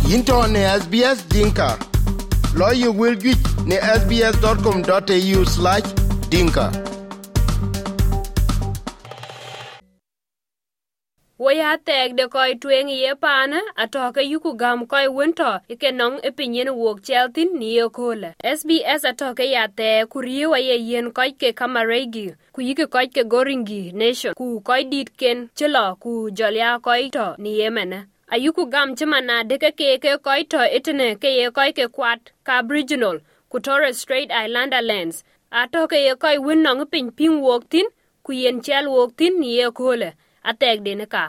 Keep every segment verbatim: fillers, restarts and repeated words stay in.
Into ne S B S Dinka. Lawyer will get ne s b s dot com dot a u slash dinka. Waya tek de koi tueng ye pana atoke yuku gam koi winto ike nong epinyen wok cheltin ni ekole. S B S atoke ya te kuriye waye yen koi ke kamaregi ku yike koi ke goringi nation ku koi dit ken chilo ku jolya koi to ni yemene. Ayuku gam chimana deke ke ke koi to itene ke ye koi ke kwat ka Aboriginal ku Torres Strait Islander lands atoke ye koi win nong pin ping wok tin ku yen chel wok tin ni ekole. Atek deneka.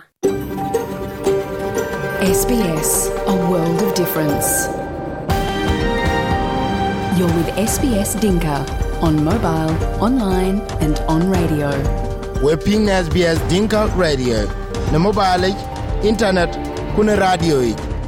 S B S, a world of difference. You're with S B S Dinka on mobile, online and on radio. We're ping S B S Dinka Radio. Na mobile, internet, kuna radio.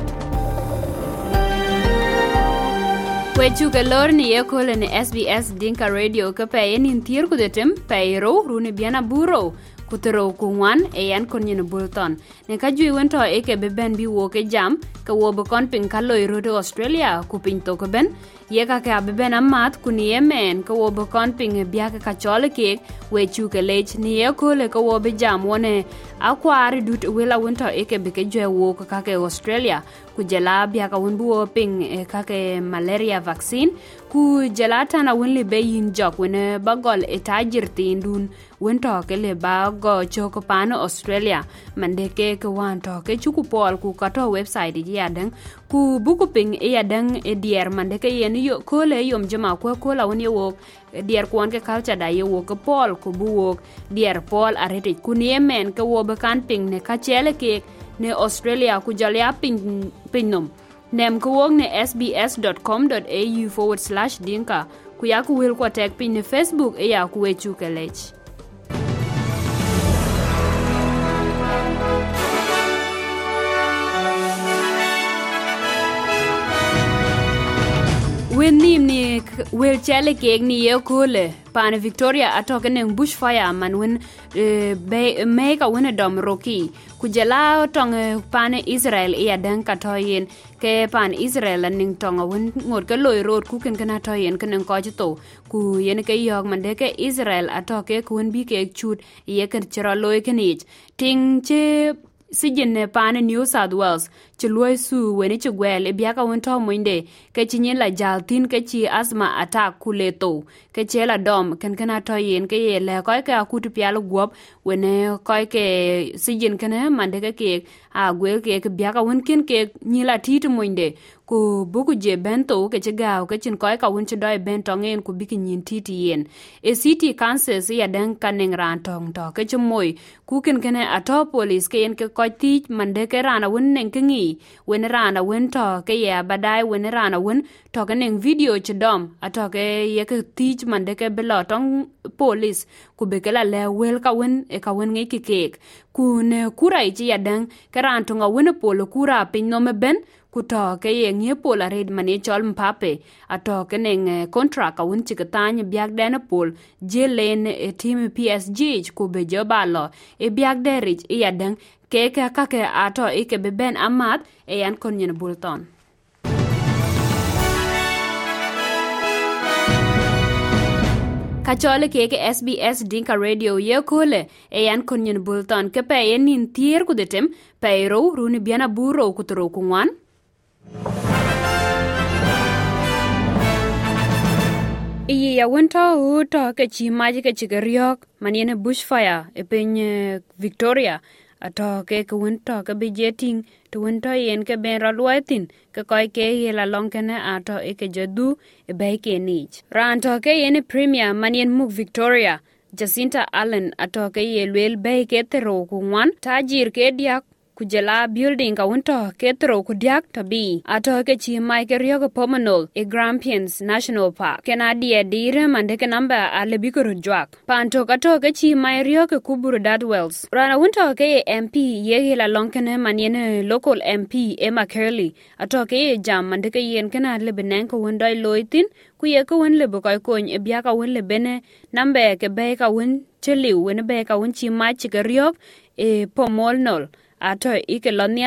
Wechuke lor ni ekole ni S B S Dinka Radio ka paye ni ntir kudetem payro runi biana buro kutero kungwan e yan konyin bulton ne ka jui wento e ke beben bi wo ke jam ka wo be kon pin ka loiro de Australia ku pin to ko ben ye ka ka beben amat ku ni yemen ka wo be kon pin bia ka chole ke wechuke lech ni ekole ka wo be jam wone akwari dut wela wento e ke be ke jwe wo ka ka Australia ku jela bia ka won buo ping e ka ke malaria vaccine ku jela tana won le be yin jok wene bagol e tajirti ndun wento ke le bago choko pano Australia mande ke ke wanto ke chuku pol ku kato website ji yadan ku buku ping e yadan e dier mande ke yen yo kole yom jama ko kola won yo wok dier kwon ke culture da yo wok pol ku buok dier pol arete ku ni yemen ke wo be kan ping ne ka chele ke ne Australia ku jalya ping pinom nem ko wong ne s b s dot com dot a u forward slash dinka ku ya ku wil ko tek pin ne Facebook e ya ku wechu kelech. Winnim ni wil chele keg ni ye kule pan Victoria atoke neng bushfire man win uh, be make a win dom roki kujela tong uh, pan Israel ya dan katoyen ke pan Israel ning tong win ngot ke loy road ku ken kana toyen ken ko jito ku yen ke yog mande ke Israel atoke ku win bi ke chut ye ken chira loy kenich ting che sijin ne pan New South Wales chuloi su weni chugwel e biaka wonto moinde ke chinyin la jaltin ke chi asma attack kuleto ke chela dom ken kana to yen ke yele ko ke akutu pialo gop wene ko ke sijin kana mande ke ke a gwel ke ke biaka won kin ke nyila tit moinde ku buku je bento ke chigaw ke chin ko ka won chidoi bento ngen ku bikin nyin titi yen e city council ya den kaning ran tong to ke chmoy ku ken kana ato police ke yen ke ko tich mande ke rana won nen ke ngi wen rana wen to ke ya badai wen rana wen to ke nen video chidom ato ke ye ke tich mande ke belotong police ku be ke la le wel ka wen e ka wen ngi ke kek ku ne kura ji ya den ke ran to nga wen polo kura pin no me ben kuto ke ye ngie pola red mane chol mpape ato ke neng contract ka won chikatany biag dena pol jelen e team P S G ku be jobalo e biag derich e yadan ke ke ka ke ato e ke beben amat e yan konyen bulton kachole ke ke S B S Dinka Radio ye kole e yan konyen bulton ke pe yen nin tier ku detem pe ro runi biana buro ku tro kungwan Iyi ya wento uto ke chi maji ke chigeriok maniene bushfire e penye Victoria ato ke ke wento ke bejeting to wento yen ke ben rolwetin ke koy ke yela lonkene ato e ke jodu e bay ke nich ranto ke yen premier manien muk Victoria Jacinta Allen ato ke yelwel bay ke tero kungwan tajir ke diak kujela building ka wonto ketro kudiak tabi ato ke chi mai ke ryogo pomonol e Grampians National Park kenadi e dire mande ke namba ale bikoro jwak panto kato ke chi mai ryogo kuburu Dadwells rana wonto ke M P ye la lonkene maniene local M P Emma Curley ato ke jam mande ke yen kana le benen ko wondai loitin ku ye ko won le bokoy kon e bia ka won le bene namba ke be ka won cheliu won be ka won chi mai chi ke ryog e pomolnol ato ike lonial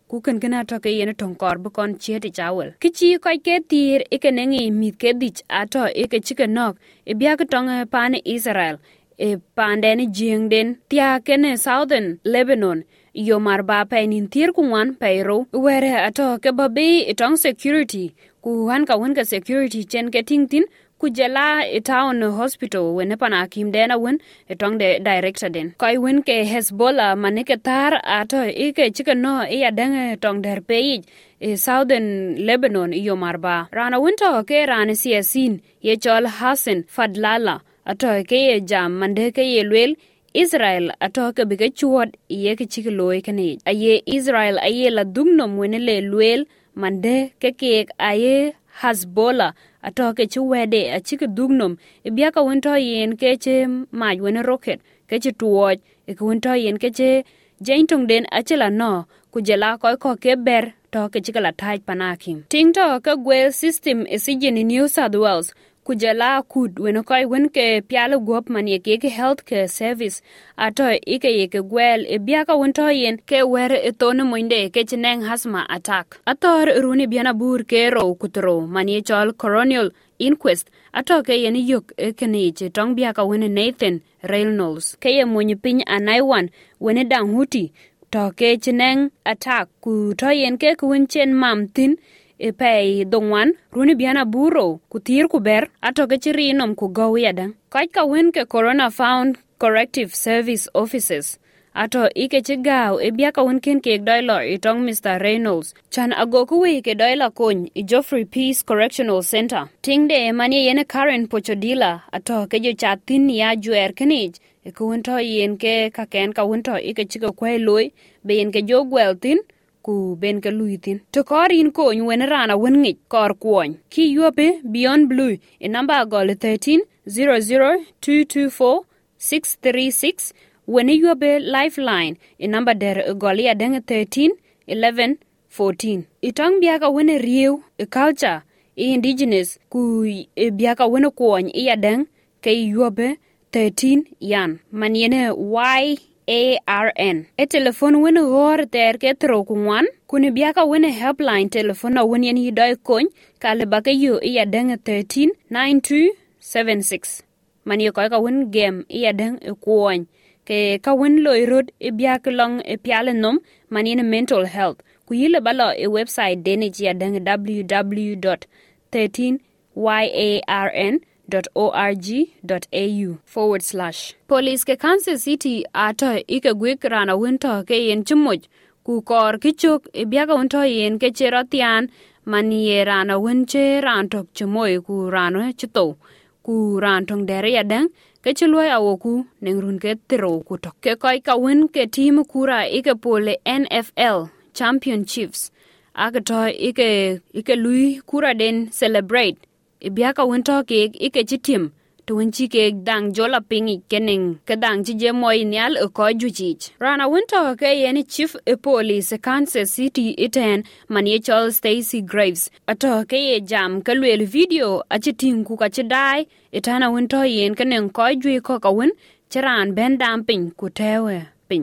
ku kan kana to ke yen ton kor bu kon cheti chawel kichi ko ke tir ikenengi mit ke dich ato ike chike nok e bia ke tong pan Israel e pandeni jingden tia kene southern Lebanon yo marba painin tir kuwan pairo were ato ke babe itong security ku han ka wen ka security chen ke tingtin ku jela e town hospital when pana kim dena wen etong de director den koi wen ke Hezbollah manike tar ato ike chike no e adang tong der page e southern Lebanon yo marba rana winter ke rana siasin ye chol Hassan Fadlala ato ke ye jam mande ke ye lwel Israel ato ke bige chuod ye ke chike loy kane aye Israel aye la dugnom wen le lwel mande ke ke aye Hezbollah ato ke chu wede a chike dugnom e bia ka winter yen ke che maj wen rocket ke che tuoj e ka winter yen ke che jaintong den achela no ku jela ko ko ke ber to ke chike la taj panakim ting to ka gwel system e sijeni New South Wales kujala kud when koi when ke pialo gop man ye ke healthcare service ato ike ye ke gwel e biaka wonto yen ke wer e tone moinde ke chineng asthma attack ator runi biana bur ke ro kutro man ye chol coronial inquest ato ke yen yok e kene che tong biaka when Nathan Reynolds ke ye monyi piny anaiwan when dang huti to ke chineng attack ku to yen ke kun chen mam tin e pay dongwan runi biana buro kutir kuber ato ke chiri nom ku gowi adan kai ka wen ke corona found corrective service officers ato ike chigao e bia ka wen ken ke doilo itong Mister Reynolds chan ago ku wi ke doilo kon i Geoffrey Peace Correctional Center tingde mani yene Karen Pochodila ato ke jo chatin ya juer kenij e ku wen to yen ke ka ken ka wen to ike chigo kwai loy be yen ke jo gweltin ku ben ke luitin to korin ko wen rana wen ngi kor kwon ki yobe beyond blue e number gol thirteen zero zero two two four six three six when yobe lifeline e number der gol ya deng thirteen eleven fourteen itong biaka wen riu e culture e indigenous ku e biaka wen kwon e ya deng ke yobe thirteen yan maniene y A R N. E telephone wene gor ter ke tro kuwan kuni biaka wene helpline telephone wen yen hidoi kon kale baka yo iya deng thirteen nine two seven six. Man yo ka wen game iya deng e kwon ke ka wen loy road e biaka long e piale nom man yen mental health ku yile balo e website deni ya deng w w w dot thirteen yarn dot org dot au forward slash police ke Kansas City ato ike gwik rana winto ke yen chumuj ku kor kichuk e biaka winto yen ke cherotian manie rana winche rantok chumoy ku rano chito ku rantong dere yadang ke chuloi awoku nengrun ke tiro ku tok ke koi ka win ke team kura ike pole N F L championships agato ike ike lui kura den celebrate e biaka winto ke ike chitim to winchi ke dang jola pingi kening ke dang je moy nyal e ko juchich rana winto ke yeni chief e police Kansas City iten manie Charles Stacy Graves ato ke ye jam ke lwel video achiting ku ka chidai etana winto yen keneng ko jui ko ka win chiran ben damping ku tewe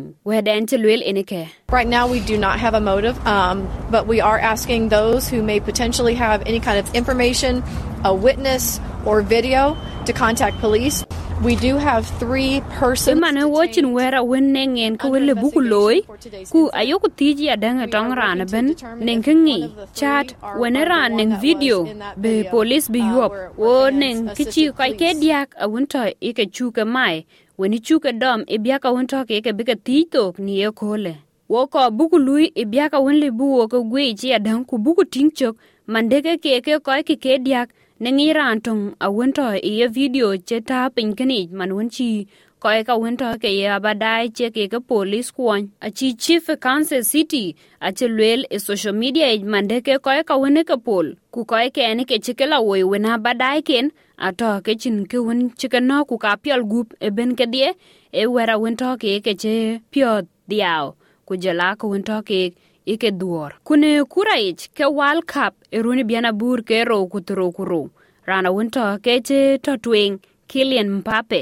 Right now, we do not have a motive, um, but we are asking those who may potentially have any kind of information, a witness, or video to contact police. We do have three persons watching where a winning and Kuwille Bukuloi, who Ayoku Tiji Adanga Tongrana Ben, Nenkingi, chat, when a running video, be police be you up, warning Kichi Kaikediak, a winter, Ika Chuka Mai. When you chuka dom, e biaka winto ke ke bika titok ni e kole. Woko buku lui e biaka winle bu woko gwe chi adang ku buku tingchok, mandeke ke ke koi ke ke diak, nengi rantong a winto e ye video che ta pinkanij man winchi, koi ka winto ke ye abadai che ke ke police kwan. A chi chief Kansas City, a che luel e social media e mandeke koi ka winne pol, ku koi ke ene ke chikela woy wina badai ken, ato ke chin ke win chikano ku ka piol gup e ben ke die e wera winto ke ke che pio diao ku jala ku winto ke ike duor kune kuraich ke World Cup e runi biana bur ke ro ku tro ku ro rana winto ke che totwing Kylian Mbappe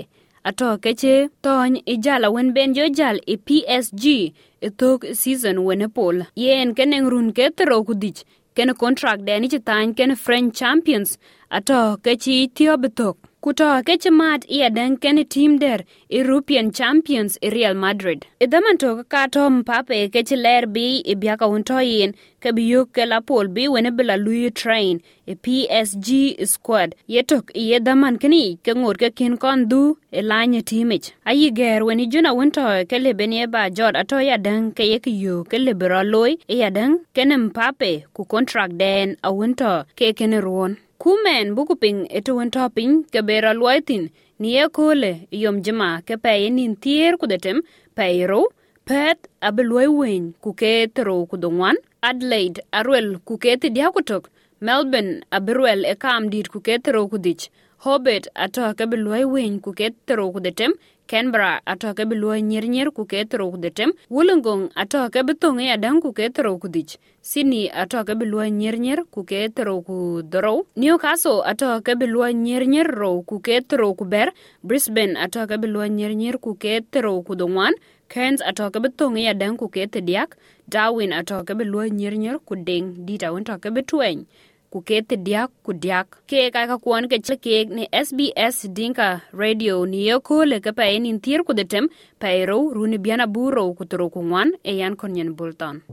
ato keche tony ijala wen ben jo jal e P S G e tok season wen pol yen keneng run ketro kudich ken contract deni chitany ken French champions ato kechi tio betok kuto keche mat ia den ken team der European champions e Real Madrid edaman to ka tom pape keche ler bi e biaka unto yen ke biyo ke la pol bi wen bela lui train e P S G squad yetok yedaman keni ke ngor ke kin kon du e lanye timich ayi ger wen juna wonto ke lebenie ba jod ato ya den ke yek yo ke lebero loy e ya den ken pape ku contract den a wonto ke ken ron kumen bukuping etuwen topping ke bera luaitin ni ekole yom jama ke paye nin tier kudetem payro pet abeluai wen kuke tero kudongwan Adelaide arwel kuke tidia kutok Melbourne aberuel ekam dit kuke tero kudich Hobart atoke beluai wen kuke tero kudetem Canberra atoke beluai nyer-nyer kuke tero kudetem Wollongong atoke betonge adang kuke tero kudich Sydney atoke beluai nyer-nyer kuke tero kudoro Newcastle atoke beluai nyer-nyer ro kuke tero kuber Brisbane atoke beluai nyer-nyer kuke tero kudongwan Cairns atoke betonge adang kuke tediak Darwin atoke beluai nyer-nyer kudeng dita wentoke betueng kukete diak kudiak ke kaka kuan ke cheke ni S B S Dinka Radio ni yoko le ke pa enin tir kudetem pairo runi biana buro kutoro kungwan e yan konyen bulton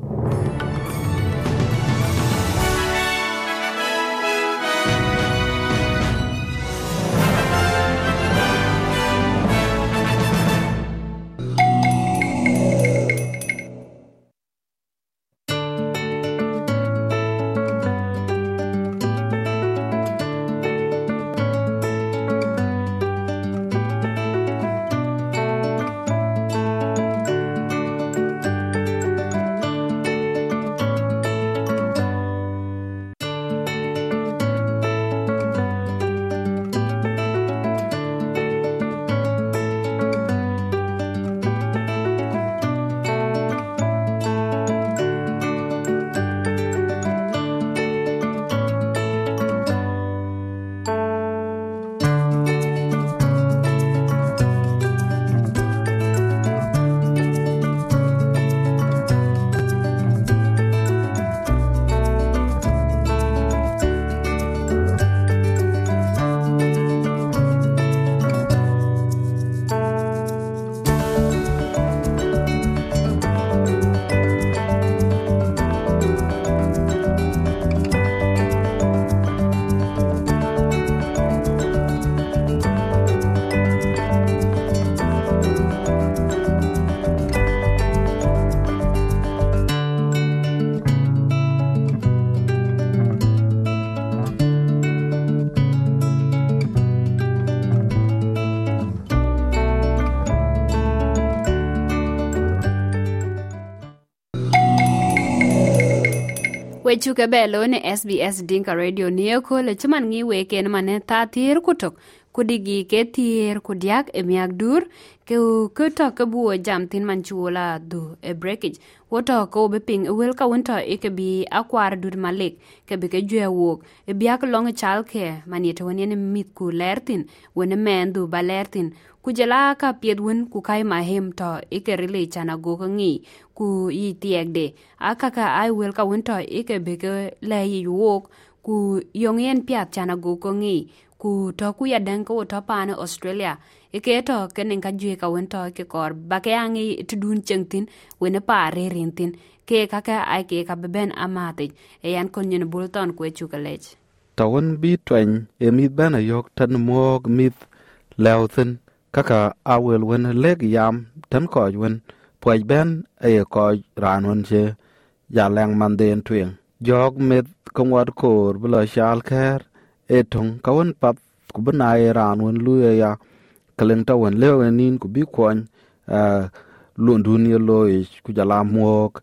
Wechuke belo ne S B S Dinka Radio nieko le chuman ngi weken mane ta tir kutok kudigi ke tir kudiak e miak dur ke kuto ke buo jam tin manchuola du e breakage woto ko be ping e wel ka wonto e ke bi akwar dur malik ke be ke jwe wok e biak long chalke mani to woni ne mit ku lertin woni men du balertin kujela ka piedwen ku kai mahem to e ke rile chana go ko ngi ku yi tiegde akaka ai wel ka wonto e ke be ke le yi wok ku yongen piat chana go ko ngi ku to ku ya den ko to pane Australia e ke to kenen ka jwe ka wonto ke kor ba ke angi tudun chengtin wene pa re rintin ke kaka ai ke ka beben amate e yan kon nyen bulton ku chu kalech tawon bi twen e mi bana yok tan mog mit lewthen kaka awel wen leg yam tan ko wen poi ben e ko ranon che ya lang man den twen jog mit kongwat kor bla shal kher e tong kawon pap ku bana e ranon lu ya kaleng tawon lewen nin ku bi kwon uh, lundun ye loy ku jala mok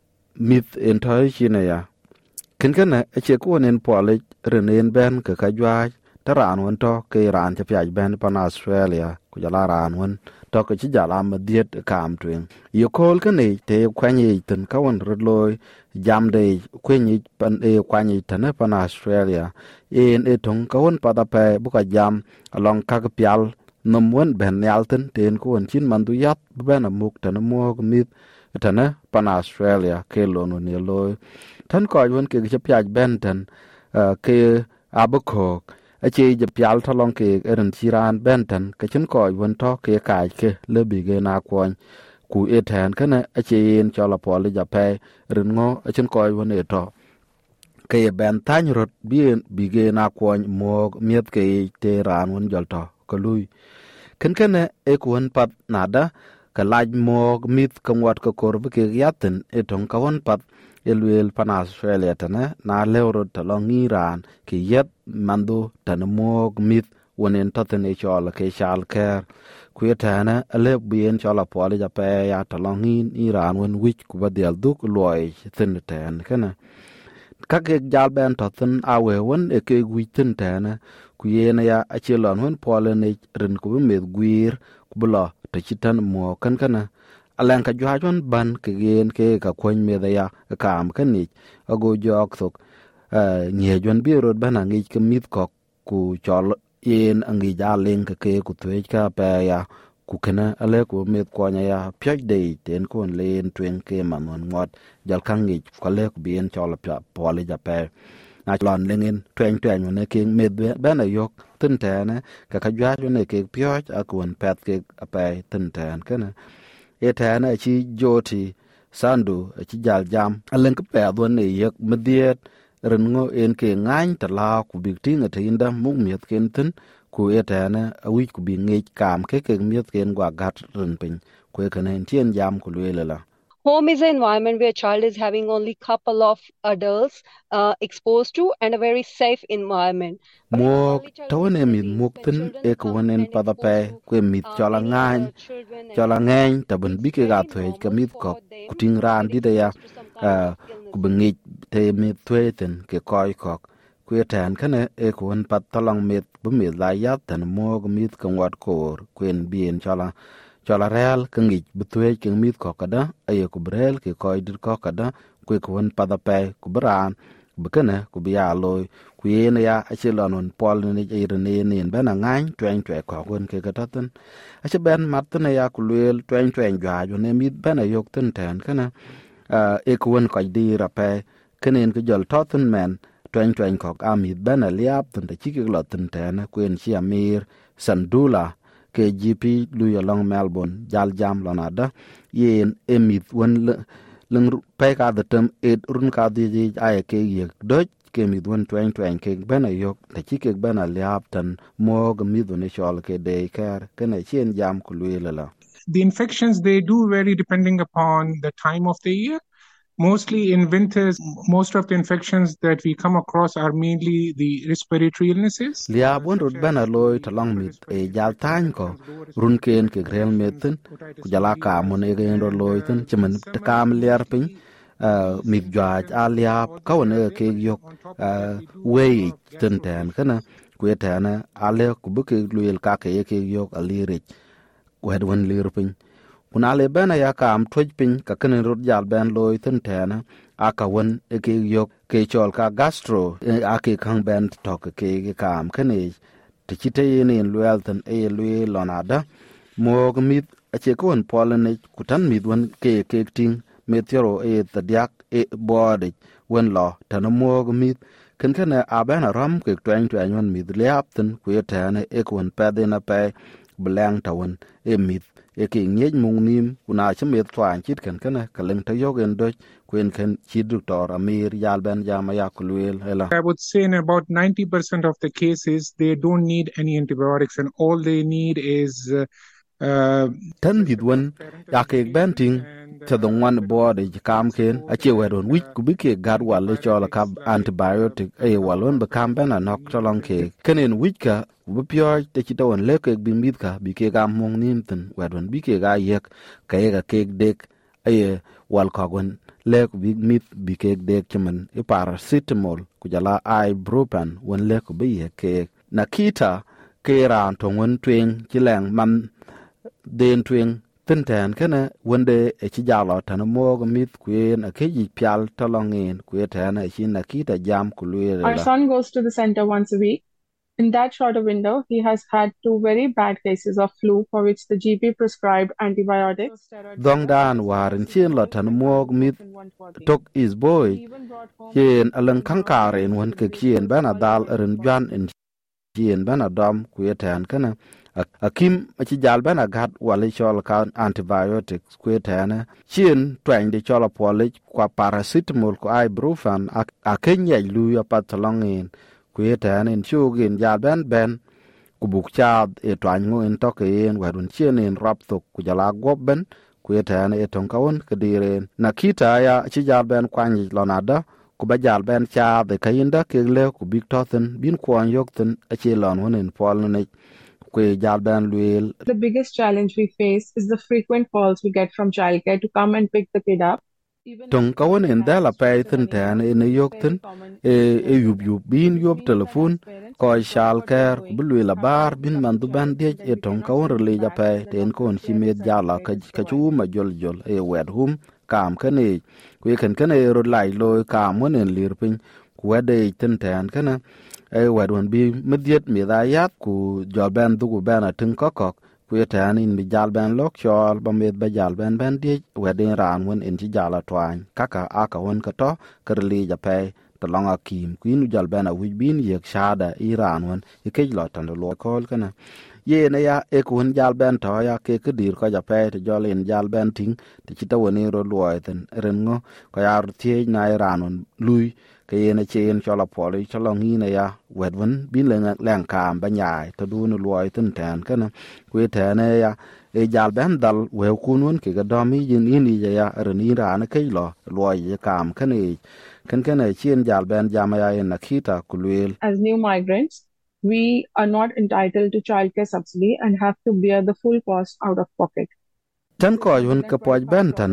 mit entai chine ya ken ken e che ko nen pole renen ben ka ka jwa taran won to ke ran che pyaj ben pan Australia ku jala ran won to ke chi jala ma diet kam twen yo kol ken e te kwani ten ka won rodloy jam de kwani pan e kwani ten pan Australia en e tong ka won pada pe bu ka jam along ka ka pyal nom wen ben yalten ten ko chin man du yat ben amuk tan mo mit tan pan Australia ke lonu ne loy tan ko won ke che pyaj ben tan ke abokok a che je pyal thalong ke eren chiran ben tan ke chin ko won to ke kai ke le bi ge na kwon ku e tan kana a che yin chola pol ja pe rin ngo a chin ko won e to ke ben tan rot bien bi ge na kwon mo miet ke te ran won jol to ko lui ken ken e kuon pat nada ka laj mo mit kam wat ko kor be ke yaten e ton ka won pat elwel pan Australia tana na lewro talong Iran ki yet mandu tan mo mit wonen toten e chola ke chal ker ku yetana ale bien chola poli ja pe ya talong Iran won wich ku badel duk loy tin ten kana các cái giáo bên thọ thân awe won e ke guitin tana ku yena ya achelon won polen e rin ku me guir ku bla te chitan mo kan kana alan ka jwajon ban ke gen ke ka kon me da ya kam kan ni ago jok sok nye jon bi rod ban angi ke mit ko ku chol yen angi ja len ke ke ku twe ka pa ya ku kana ale ku me ko nya ya pyaj de ten kon len twen ke manon ngot jal kan ngi ko le ku bien chol pa pole ja pe na lon lengen twen twen ne ke me ben ayok tin tane ka ka jwa ne ke pyaj akon pet ke apa tin tan kana e tane chi joti sandu chi jal jam alen ke pe don ne yek mediet ren ngo en ke ngain ta la ku big tinga te inda mung miet ken tin ku etana a wi ku bi nge kam ke ke miet ken gwa gat ren pin ku ke nen tien jam ku lela. Home is an environment where a child is having only couple of adults uh, exposed to and a very safe environment. Mok tawne mi muktin e ko wonen pada pe ku mit chola ngain chola ngain tabun bi ke ga thwe ke mit ko kuting ran di da ya ku bengi te mit thweten ke koy kok ku tan kane e ko won pat talang mit bu mit la ya tan mo mit ko wat kor kuen bien chola chola real ke ngi bu thwe ke mit ko kada ay ku brel ke koy dir ko kada ku ko won pada pe ku bran bekana ku biya loy ku yene ya achelon pol ni irene ni bana ngain twen twen ko gon ke gataten ache ben matne ya ku lel twen twen jwa jo ne mit bana yok ten ten kana e ku won ko di rape kenen ku jol toten men twen twen ko ami bana liap ten de chike lo ten ten ku en chi amir sandula ke gp lu yo long melbourne jal jam lonada yen emit won leng pe ka the term it run ka di ji ay ke yek doj ke mi don twen twen ke bana yok ta chi ke bana liap tan mo ga mi don e chol ke de ker ke na chen jam ku lela. The infections they do vary depending upon the time of the year. Mostly in winters, most of the infections that we come across are mainly the respiratory illnesses. Liab won rut bana loy talong mit e jal tan ko run ken ke grel metin ku jala ka mon e gen ro loy tin chimen ta kam ler pin mit jaj aliap ka won e ke yok we tin tan kana ku etana ale ku bu ke luyel ka ke ke yok alire ku hed won lir pin kuna le bana ya kam toj pin ka ken rut jal ben loy tin tana aka won e ke yok ke chol ka gastro ake kang ben tok ke ke kam kene te chite yen luel tan e luel lonada mo mit a che kon polene kutan mit won ke ke ting metero e tadiak e body won lo tan mo mit ken ken a ben ram ke twen twen won mit leap tan ku etane e kon pedena pe blang tawon e mit e ke nyej mung nim kuna chmet twan chit kan kana kaleng ta yogen doj kwen kan chid doctor amir yal ben jama yakulwel hela. I would say in about ninety percent of the cases they don't need any antibiotics and all they need is uh, uh tan bidwan yake benting to the one board e kam ken a che wedon wich ku bike gad wal chola ka antibiotic e walon be kam ben anok tolong ke kenen wich ka bu pyo te chiton leke bi mit ka bi ke gam mong nim ten wedon bi ke ga yek ka ye ga ke dek e wal ka gon lek bi mit bi ke dek chimen e paracetamol ku jala ibuprofen won lek bi ye ke nakita ke ran to won twen chileng man den twen tin tan kana wonde e chi jalo tan mo mit kuen a ke ji pyal tolongin ku tan e chi nakita jam ku lele. Our son goes to the center once a week. In that shorter window, he has had two very bad cases of flu for which the G P prescribed antibiotics. Dong dan warin chien la tan mog mit tok is boy yen alang kankare en won ke chien bana dal ren jan en chien bana dom kuetan kana akim achi jal bana gat wali chol kan antibiotics kuetan chien twang de chol pole kwa paracetamol ko ibuprofen akenya lu ya patalongin kuetan en chugin jal ben ben kubuk chad e twang ngo en toke en wadun chien en raptok kujala gobben kuetan e tonkawon kediren nakita ya chi jal ben kwani lonada kuba jal ben cha de kayinda kegle ku big toten bin kwon yokten achi lon wonen pol ne ku jal ben luel. The biggest challenge we face is the frequent calls we get from childcare to come and pick the kid up. Tong kawon en dala pay ten tan en yokten e e yub yub bin yob telefon ko childcare ku luel bar bin mandu ban de e tong kawon le ja pay ten kon chimet jala ka ka chu ma jol jol e wed hum kam kane ku ken kane ro lai loy kam wonen lirpin ku wede ten tan kana e wadon bi mediet mi da yat ku jol ben du ku ben atin kokok ku tan in bi jal ben lok chol ba med ba jal ben ben de wede ran won en ji jala twan kaka aka won ka to kerli ja pay to longa kim ku inu jal ben a wi bin yek shada iran won e ke lo tan lo kol kana ye na ya e kun jal ben to ya ke ke dir ko ja pe to jolen jal ben ting ti chita woni ro luoten rengo ko ya tie na iranon lui ke ye na chen chola poli cholongi na ya wedwen bin le lang kam ba nyai to du no luoten tan kana ku te na ya e jal ben dal we kunun ke ga domi yin ini ya reni ran ke lo luoi kam kane kan kana chen jal ben jama ya na kita kulwel. As new migrants, we are not entitled to childcare subsidy and have to bear the full cost out of pocket. Tan ko yun ka poj bentan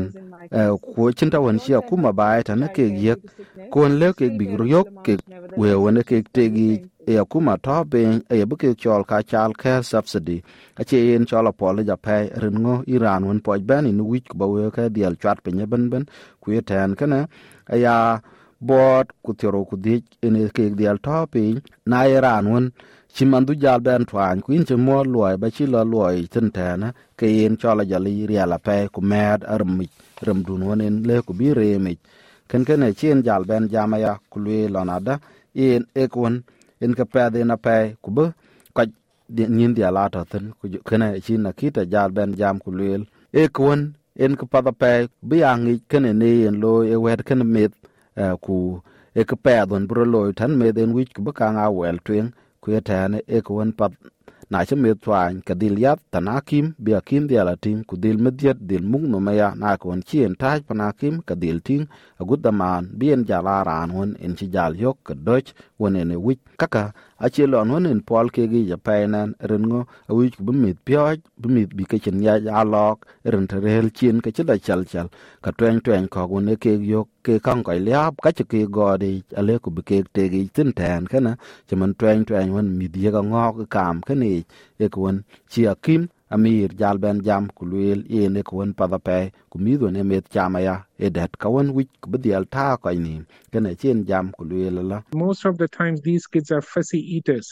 ko chinta won sia kuma bai tan ke yek kon le ke bigryok ke we won ke tegi e kuma to ben e bu ke chol ka childcare subsidy a che en chol pol ja pay rengo iran won poj ben in wich ba we ka dial chat pe ben ben ku tan kana aya bot ku tero ku dik en ke dial to pe na iran won chimandu jal ben twan kuin che mo loy ba chi lo loy ten tana ke yen chola jali riala pe ku med armi ram dun wonen le ku bi remi ken ken chen jal ben jamaya ku le lonada yen ekon en ka pe de na pe ku be ka nyin dia la ta ten ku ken chin na kita jal ben jam ku le ekon en ka pa da pe bi angi ken ne en lo e wet ken met ku e ka pe don bro loy tan me den wich ku ba ka nga wel twen ku etane e ko won pat na chme twan ka dil yat tanakim bi akim dia latin ku dil mediet dil mung no maya na ko won chien taj panakim ka dil ting agudaman bien jala ran won en chi jal yok ka doch won en wich kaka achelo won en pol ke gi ja painan rengo wich bu mit pyoj bu mit bi ka chen ya alok ren terel chien ka chila chal chal ka twen twen ko won e ke yok ke kang ko liap ka che ke godi ale ku bi ke te gi tin tan kana cheman twen twen won mi die ga ngok kam kani e ko won chi akim amir jal ben jam ku luel ene ko won pada pe ku mi do ne met chamaya e dat ka won wich ku dial ta ko ni kana chen jam ku luel la. Most of the times these kids are fussy eaters,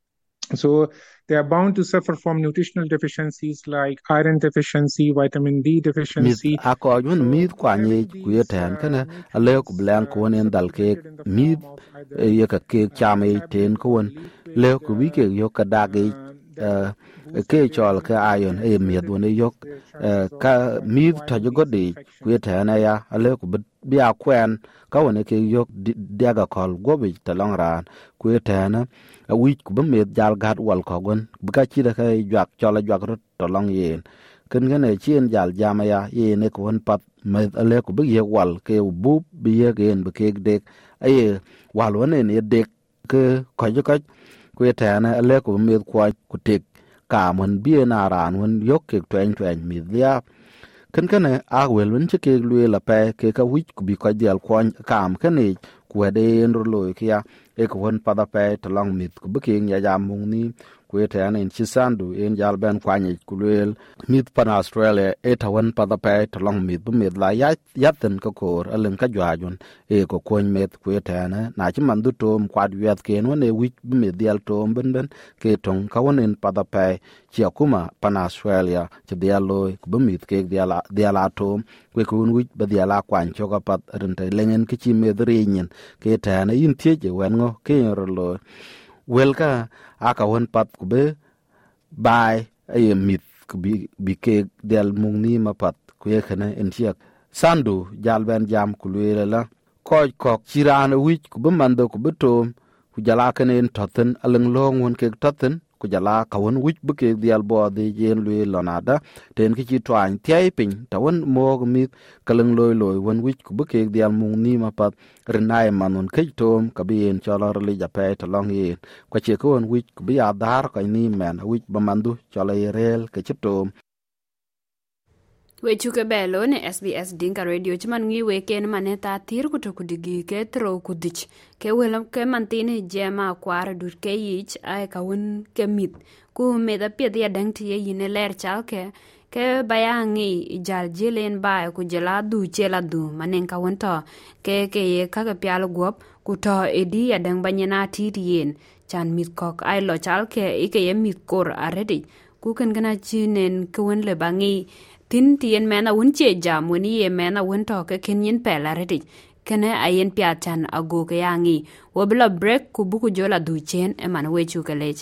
so they are bound to suffer from nutritional deficiencies like iron deficiency, vitamin D deficiency. Mit ako yun mit kwa nye ku yeten kana ale ku blank won en dal ke mit ye ka ke chame ten ko won le ku bi ke yo ka dagi ke chol ka ayon e mi do ne yok ka mi ta jo godi ku yeten ya ale ku bi akwen ka won ke yok daga kol gobi ta long ran ku yeten a wich ku be jal gat wal ko gon ka chi da ka jak chola jak ro to long yen ken gane chien jal jamaya ye ne ko won pat me ale ku be ye wal ke bu bi ye gen be ke dek ay wal won ne dek ke ko jo ka ku etana ale ku me ko ku tek ka mon bi na ran won yok ke twen twen mi dia ken ken a wel won che ke lue la pe ke ka wich ku bi ko dial kon kam ken ku de en ro lo kia e ko won pada pe to long mit ku be ke ya jam mung ni ku kwete an in chisandu in jal ben kwanye kulwel mit pan Australia e tawan pada pe to long mit bu mit la yat yaten ko kor alen ka jwajun e ko kon met kwete an na chi man du tom kwad yat ken won e wich bu mit dial tom ben ben ke tong ka won in pada pe chi akuma pan Australia chi dial loy ku bu mit ke dial dial tom kwe kun wich ba dial a kwan cho ka pat rente lengen ki chi met rinyen ke ta na in tie je wen ngo ke ro lo welka aka won pat ku be bai ay mit ku bi bi ke del mung ni ma pat ku ye khana en chiak sandu jal ben jam ku le la ko ko chiran wich ku be mando ku be tom ku jala ken en toten aleng long won ke toten ku jala ka won wich bu ke dial bo de yen le lonada ten ki chi twan tiai pin ta won mo mi kaleng loy loy won wich ku bu ke dial mung ni ma pat renai manon ke tom ka bi en chala le ja pe ta long yen ko che ko won wich ku bi adar ka ni men wich ba mandu chala rel ke chitom we chuke belo ne S B S Dinka Radio chman ngi we ken maneta tir ku to kudigi ke tro kudich ke welam ke mantine jema kwar dur ke yich ai ka won ke mit ku me da pie dia dang ti yine ler chal ke ke bayangi jal jilen ba ku jela du chela du manen ka won to ke ke ye ka ga pyal gop ku to edi ya dang banyana ti yen chan mit kok ai lo chal ke ike ye mit kor aredi ku ken gana chinen ku won le bangi tin tien mena wun che jam woni ye mena wun to ke ken yin pela redi kene ayen piatan ago ke yangi wo bla break ku buku jola du chen e man we chu kelej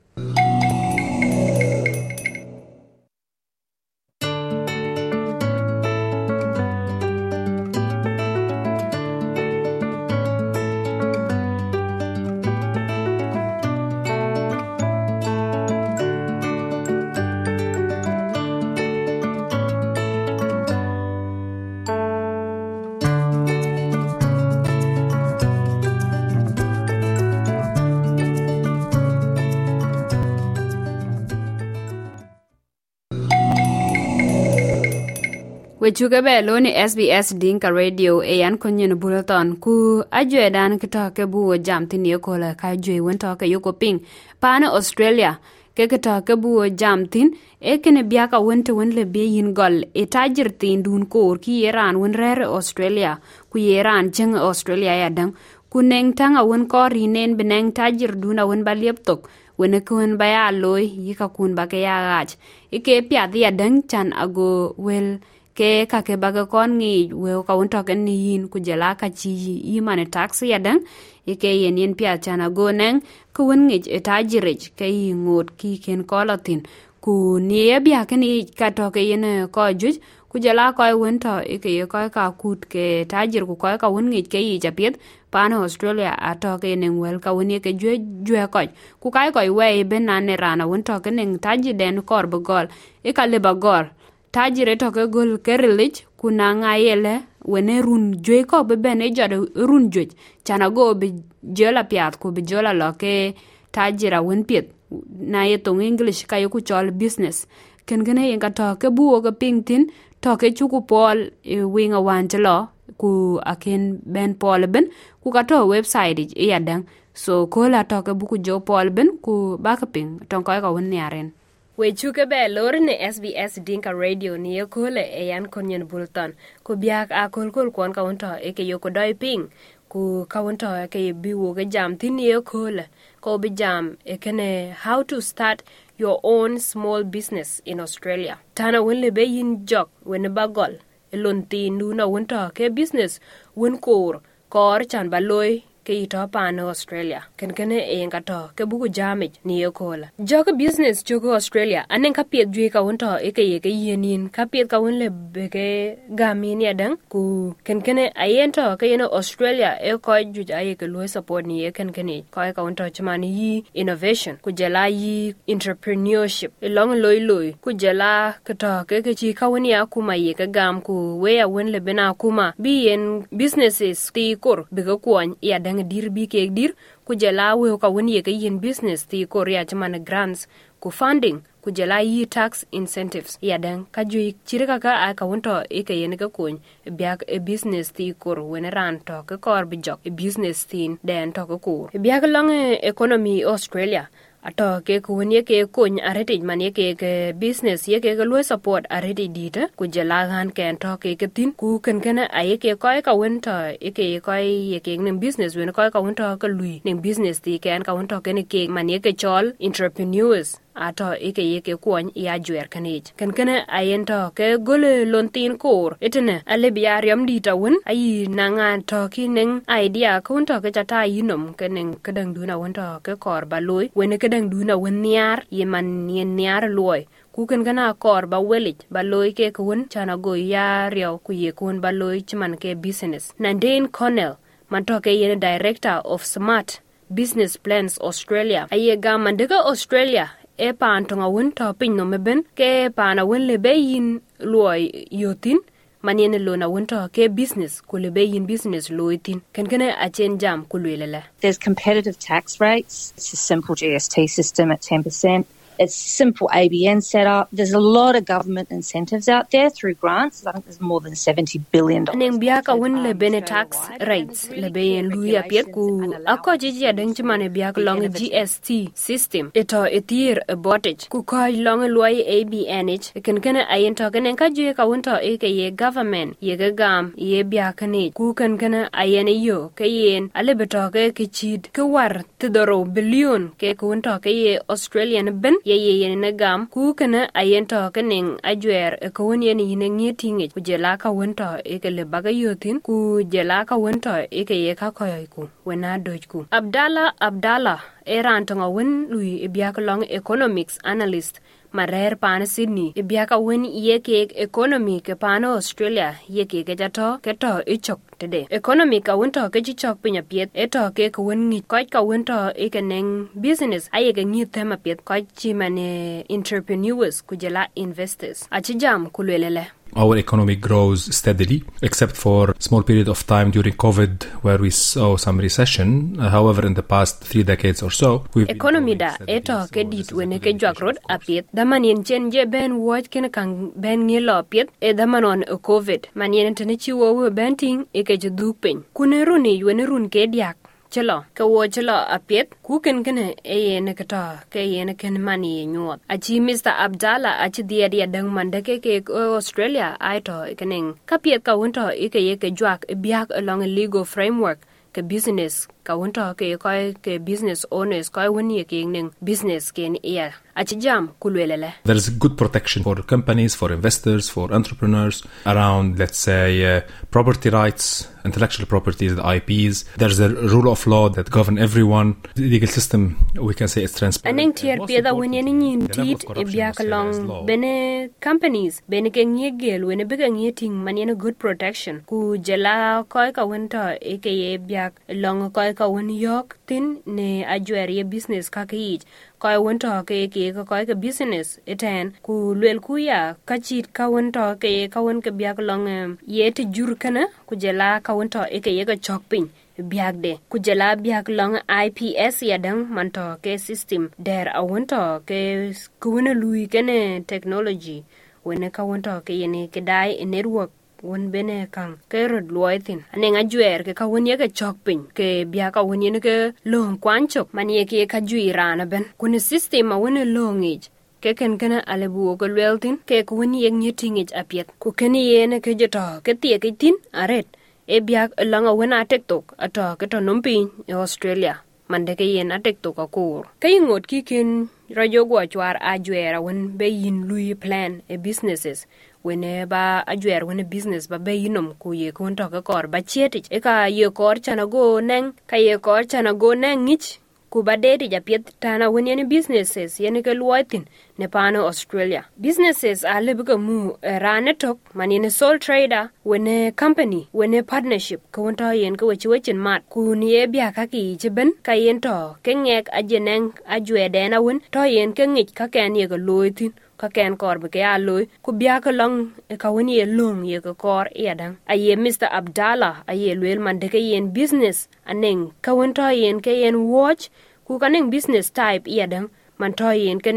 wechuke belo ni S B S Dinka Radio e yan konyen bulletin ku ajwe dan kita ke buo jam tin ye kola ka jwe won to ke yoko ping pana Australia ke kita ke buo jam tin e kene biaka won to won le be yin gol e tajir tin dun ko ki Iran won rere Australia ku Iran jeng Australia ya dang ku neng tanga won ko rinen beneng tajir duna won ba leptok wene kun baya loy yika kun ba ke ya gach ike pya dia dang chan ago wel ke ka ke baga kon ngi we ka won to ken yin ku jela ka chi yi mane taxi yadan ike yen yen pya chana go neng ku won ngi eta jirej ke yi ngot ki ken kolatin ku ni e bya ken i ka to ke yen ko juj ku jela ko won to ike ye ko ka kut ke tajir ku ko ka won ngi ke yi japet pana Australia ato ke neng wel ka won ke jwe jwe ko ku kai ko we benane rana won to ke neng taji den kor bogol e ka le bagor tajire to ke gol kerilich kuna ngayele wene run jwe ko be bene jade run jwe chana go be jola piat ko be jola lo ke tajira wen piet na ye to English ka yo ku chol business ken gene yen ka to ke buo ke pingtin to ke chuku pol e winga wanjelo ku aken ben pol ben ku ka to website e yadang so ko la to ke buku jo pol ben ku ba ka ping ton ko ka won yaren we chuke be lor ne S B S Dinka Radio ni ekole e yan konyen bulletin ku biak a kol kol kon ka won to e ke yo ko doi ping ku ka won to ke bi wo ke jam tin ye kole ko bi jam e kene how to start your own small business in Australia tana won le be yin jok wen bagol e lon tin nu na won to ke business won kor kor chan baloy ke ito pa na Australia ken kene e nga to ke buku jamij ni ekola joga business jogo Australia anen ka piet jwe ka won to e ke ye ke yenin ka piet ka won le be ke gamin ya dang ku ken kene ayen to ke yeno Australia e ko ju aye ke lo support ni e ken kene ko ka won to chmani yi innovation ku jela yi entrepreneurship e long loy loy ku jela ka to ke ke chi ka won ya kuma ye ke gam ku we ya won le bena kuma bi en businesses ti kor be ko kwon ya dang dir bi ke dir ku jela we ka woni ke yin business ti korea chman grants ku funding ku jela yi tax incentives ya dang ka ju chirika ka a ka wonto e ke yen ka kun biak e business ti kor wen ran to ka kor bi jok e business tin den to ka kur biak long economy Australia ato ke kun ye ke kun arete man ye ke business ye ke lo support arete dita ku jela han ken to ke ke tin ku ken ken aye ke ko ka won to ye ke ko ye ke ning business wen ko ka won to ka lui ning business ti ken ka won to ken ke man ye ke chol entrepreneurs ato ike yeke kuony ya jwer kanej kan kana ayento ke gole lontin kor etene ale biariam dita won ayi nanga to kinen idea kun to ke chata yinom kenen kedang duna won to ke kor baloy wen kedang duna won niar yeman yen niar loy ku kan kana kor ba welich baloy ke kun chana go ya ryo ku ye kun baloy chman ke business Nadine Connell man to ke yen director of Smart Business Plans Australia aye ga mandega Australia e pan tonga won to pin no meben ke pana won le beyin loy yotin manene lo na won to ke business ko le beyin business loitin kan kana a chen jam ku lelele. There's competitive tax rates. It's a simple G S T system at ten percent. It's simple A B N setup. There's a lot of government incentives out there through grants. I think there's more than seventy billion dollars. Neng biaka won le bene tax rates le beyen luya piet ku ako jiji adeng chimane biaka long G S T system. Ito etir abortage ku ko long loy A B N H ken ken ayen to ken ka jue ka won to e ke ye government ye ga gam ye biaka ne ku ken ken ayen yo ke yen ale beto ke kichid ke war tidoro billion ke ku won to ke ye Australian ben ye ye ye ne gam ku kana ayento kenen ajwer ko won ye ni ne ngetinge ku jela ka wonto e ke le baga yotin ku jela ka wonto e ke ye ka koy ku wena doj ku Abdallah Abdallah eran tonga won lui e biak long economics analyst marer pan Sydney e biaka won ye ke economy ke pan Australia ye ke ke jato ke to ichok tede economy ka won to ke chichok pinya piet e to ke ko won ngi ko ka won to e ke neng business aye ke ngi tema piet ko chi mane entrepreneurs ku jela investors achi jam ku lelele. Our economy grows steadily, except for a small period of time during COVID where we saw some recession. Uh, however, in the past three decades or so, we've economy da eto ke dit wene ke jwak rod apiet daman yen chen je ben watch ken kan ben ngelo apiet e daman on COVID man yen tene chi wo benting e ke ju pen kune runi wene run ke diak chelo ke wo chelo apiet ku ken ken e yen ke ta ke yen ken mani nyot achi Mister Abdallah achi dia dia dang mande ke ke Australia ai to kenen kapiet ka wonto e ke ye ke jwak biak along a legal framework ke business ka wonto ke ko ke business owners ko woni ke ning business ken ia achi jam kulwelele. There is good protection for companies, for investors, for entrepreneurs around, let's say, uh, property rights, intellectual property, the I Ps. There's a rule of law that govern everyone. The legal system, we can say, is transparent. Aneng tier pieda when yen yin tit e biak along bene companies bene ke ngegel when bega ngeting man yen good protection ku jela ko ka wonto e ke ye biak long ko ka won yok tin ne ajwer ye business ka ke ko wonto ke ke ko ko business eten ku lel ku ya ka chit ka wonto ke ka won ke biak long ye te jur kana ku jela ka wonto e ke ye ga chokpin biak de ku jela biak long I P S ya dang manto ke system der a wonto ke ku wona lui kene technology wona ka wonto ke yene ke dai network won bene kan ke rod loitin anenga jwer ke ka won ye ke chokpin ke bia ka won ye ke long kwanchok man ye ke ka juirana ben kun system a won longage ke ken kana alebu ko lweltin ke ko won ye nyitingage apiet ku ken ye ne ke joto ke tie ke tin aret e bia langa wona tiktok ato ke to nompi Australia mande ke yen atek to ka kur kay ngot ki ken rajo go chwar ajwera won be yin lui plan e businesses wene ba ajwer wene business ba be yinom ku ye kon to ka kor ba cheti e ka ye kor chana go neng ka ye kor chana go neng ngich ku ba dedi ja piet tana wene ne businesses yene ke luatin ne pano Australia businesses a lebuga mu rane tok manine sole trader wene company wene partnership ko wonto yen ko wechi wechin mat ku ni e bia ka ki chiben ka yen to ke ngek ajeneng ajwede na won to yen ke ngich ka ken ye go loitin ka ken kor be ya loy ku bia ka long e ka woni ye long ye ko kor yadang aye Mister Abdallah aye lwel mande ke yen business aneng ka wonto yen ke yen watch ku kaneng business type yadang man to yen keneng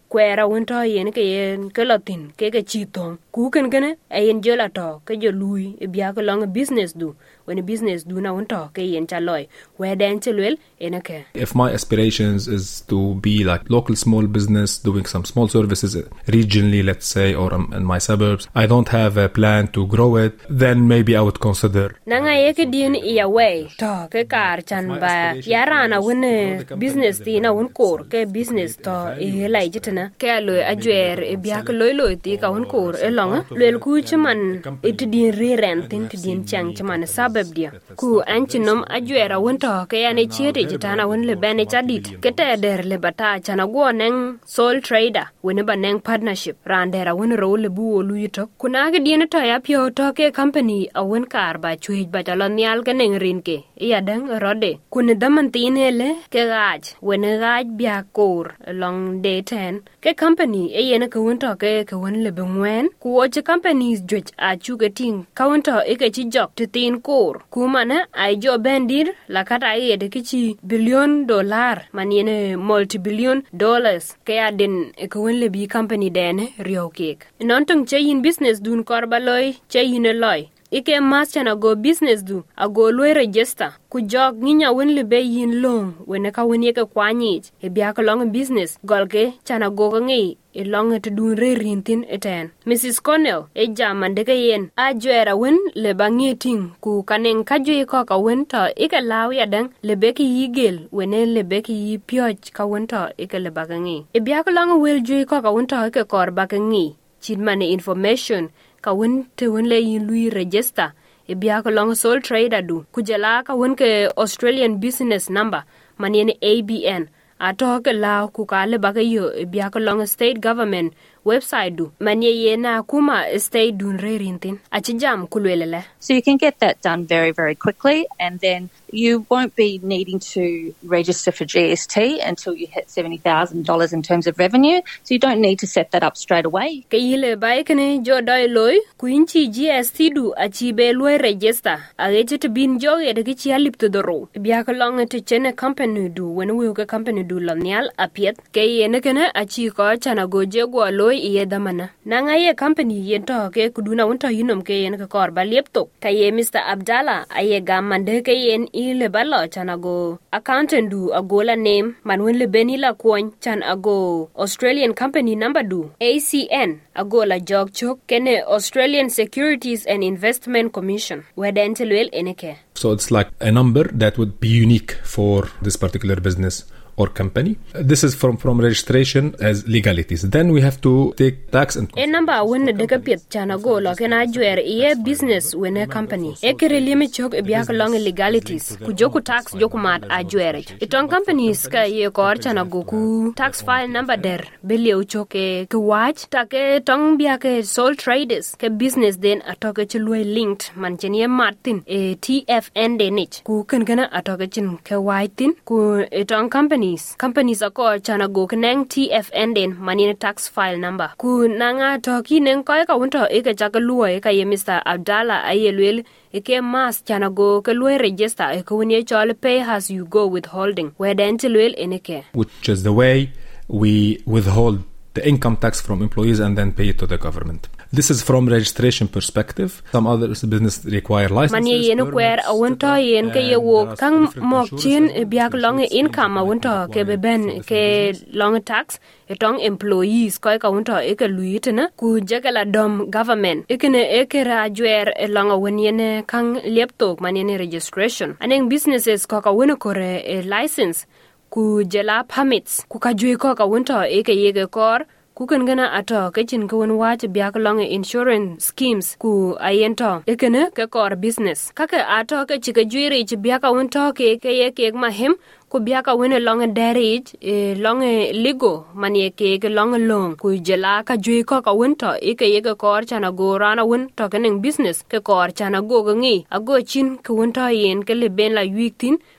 kwera won to yen ke yen ke lotin ke ke chitong ku ken gene ayen jola to ke jo lui e bia ko long business du when a business do na won to ke yen chaloy we den chelwel enake. If my aspirations is to be like local small business doing some small services regionally, let's say, or um, in my suburbs, I don't have a plan to grow it, then maybe I would consider. Nanga yeke din iya way to ke kar chan ba yarana won business ti na won kor ke business to e lai jitana ke lo ajwer e bia ko loy loy ti ka won kor e longa lel ku chman it din re rentin ti din chang chman sabab dia ku anchinom ajwera won to ke ane chiete jitana won le bane chadit ke te der le bata chana go neng sole trader won ba neng partnership randera won ro le bu lu yito kuna ke din to ya pyo to ke company a won kar ba chuj ba talon yal ke neng rin ke ya dang rode kun daman tin hele ke gaj won gaj bia kor long day ten ke company e yen ke won to ke ke won le bengwen ku o che companies joj a chu ke ting counter e ke chi jok te tin kor kumana ai jo bendir la kata e de kichi billion dollar manine multi billion dollars ke adin e ko won le bi company den rio kek non tung che yin business dun korbaloy che yin loy ike mas chana go business du ago loy register ku jog nginya won le be yin long wene ka woni ke kwani e bia ko long business golke chana go ngi e long to dun re rintin eten Missus Connell e jaman de yen a jwera won le bangi ting ku kanen kajwe ko ka won to ike law ya dan le be ki yigel wene le be ki pyoj ka won to ike le bagangi e bia ko long wel jwe ko ka won to ke kor bagangi chidmane information ka won te won le yin lui register e bia ko long sole trader du kujala ka won ke Australian business number manene A B N ato ke la ku ka le bagayo e bia ko long state government website du manye yena kuma state dun rerintin achijam kulwelele. So you can get that done very very quickly, and then you won't be needing to register for G S T until you hit seventy thousand dollars in terms of revenue, so you don't need to set that up straight away. Kayile bai kene jo dai loy kuinchi G S T du achibe loy register ageche to bin jo ye de kichi alip to doro bia ko long to chene company du when we go company du lonial apiet kayene kene achi ko chana go je go loy iye damana nanga ye company ye to ke kuduna wonto yinom ke yen ka kor ba lepto kaye Mister Abdallah aye gamande ke yen ile balo chana go accountant du agola name manwen le benila kwon chan ago Australian company number du A C N agola jog chok kene Australian Securities and Investment Commission wedentelwel eneke. So it's like a number that would be unique for this particular business or company. This is from from registration as legalities. Then we have to take tax and a number when the kapit chana go lo kana jwer e business when a company e kere limi chok e biak long legalities ku joku tax joku mat a jwer it on companies ka ye kor chana go ku tax file number der belio chok e ku watch take tong biak sole traders ke business den atoke chulwe linked man chenie martin e T F N denich ku ken gana atoke chin ke whitin ku it on company companies akor chana go kneng T F N den manine tax file number ku nanga toki nen ko ka wonto e ka jagaluo e ka ye Mister Abdallah ayelwel e ke mas chana go ke luo register e ko woni chole pay as you go withholding where dentilwel eneke, which is the way we withhold the income tax from employees and then pay it to the government. This is from registration perspective. Some other business require licenses. Mani yenu kwer awunto yen ke ye wo kang mok chin biak long income awunto ke beben ke long tax etong employees ko ka awunto e ke luitena ku jagala dom government ekene e ke rajwer e long awenye kang laptop manene registration anen businesses ko ka wono kore e license ku jela permits ku ka jwe ko ka wonto e ke yege kor ku kan gana ato ke chin ko won watch biak long insurance schemes ku ayento ekene ke kor business ka ke ato ke chike jwere chi biak wonto ke ke ye ke ma hem ku biak won long darage e long ligo manie ke ke long long ku jela ka jwe ko ka wonto e ke yege kor chana go rana won to ke ning business ke kor chana go ngi ago chin ku wonto yen ke le ben la weektin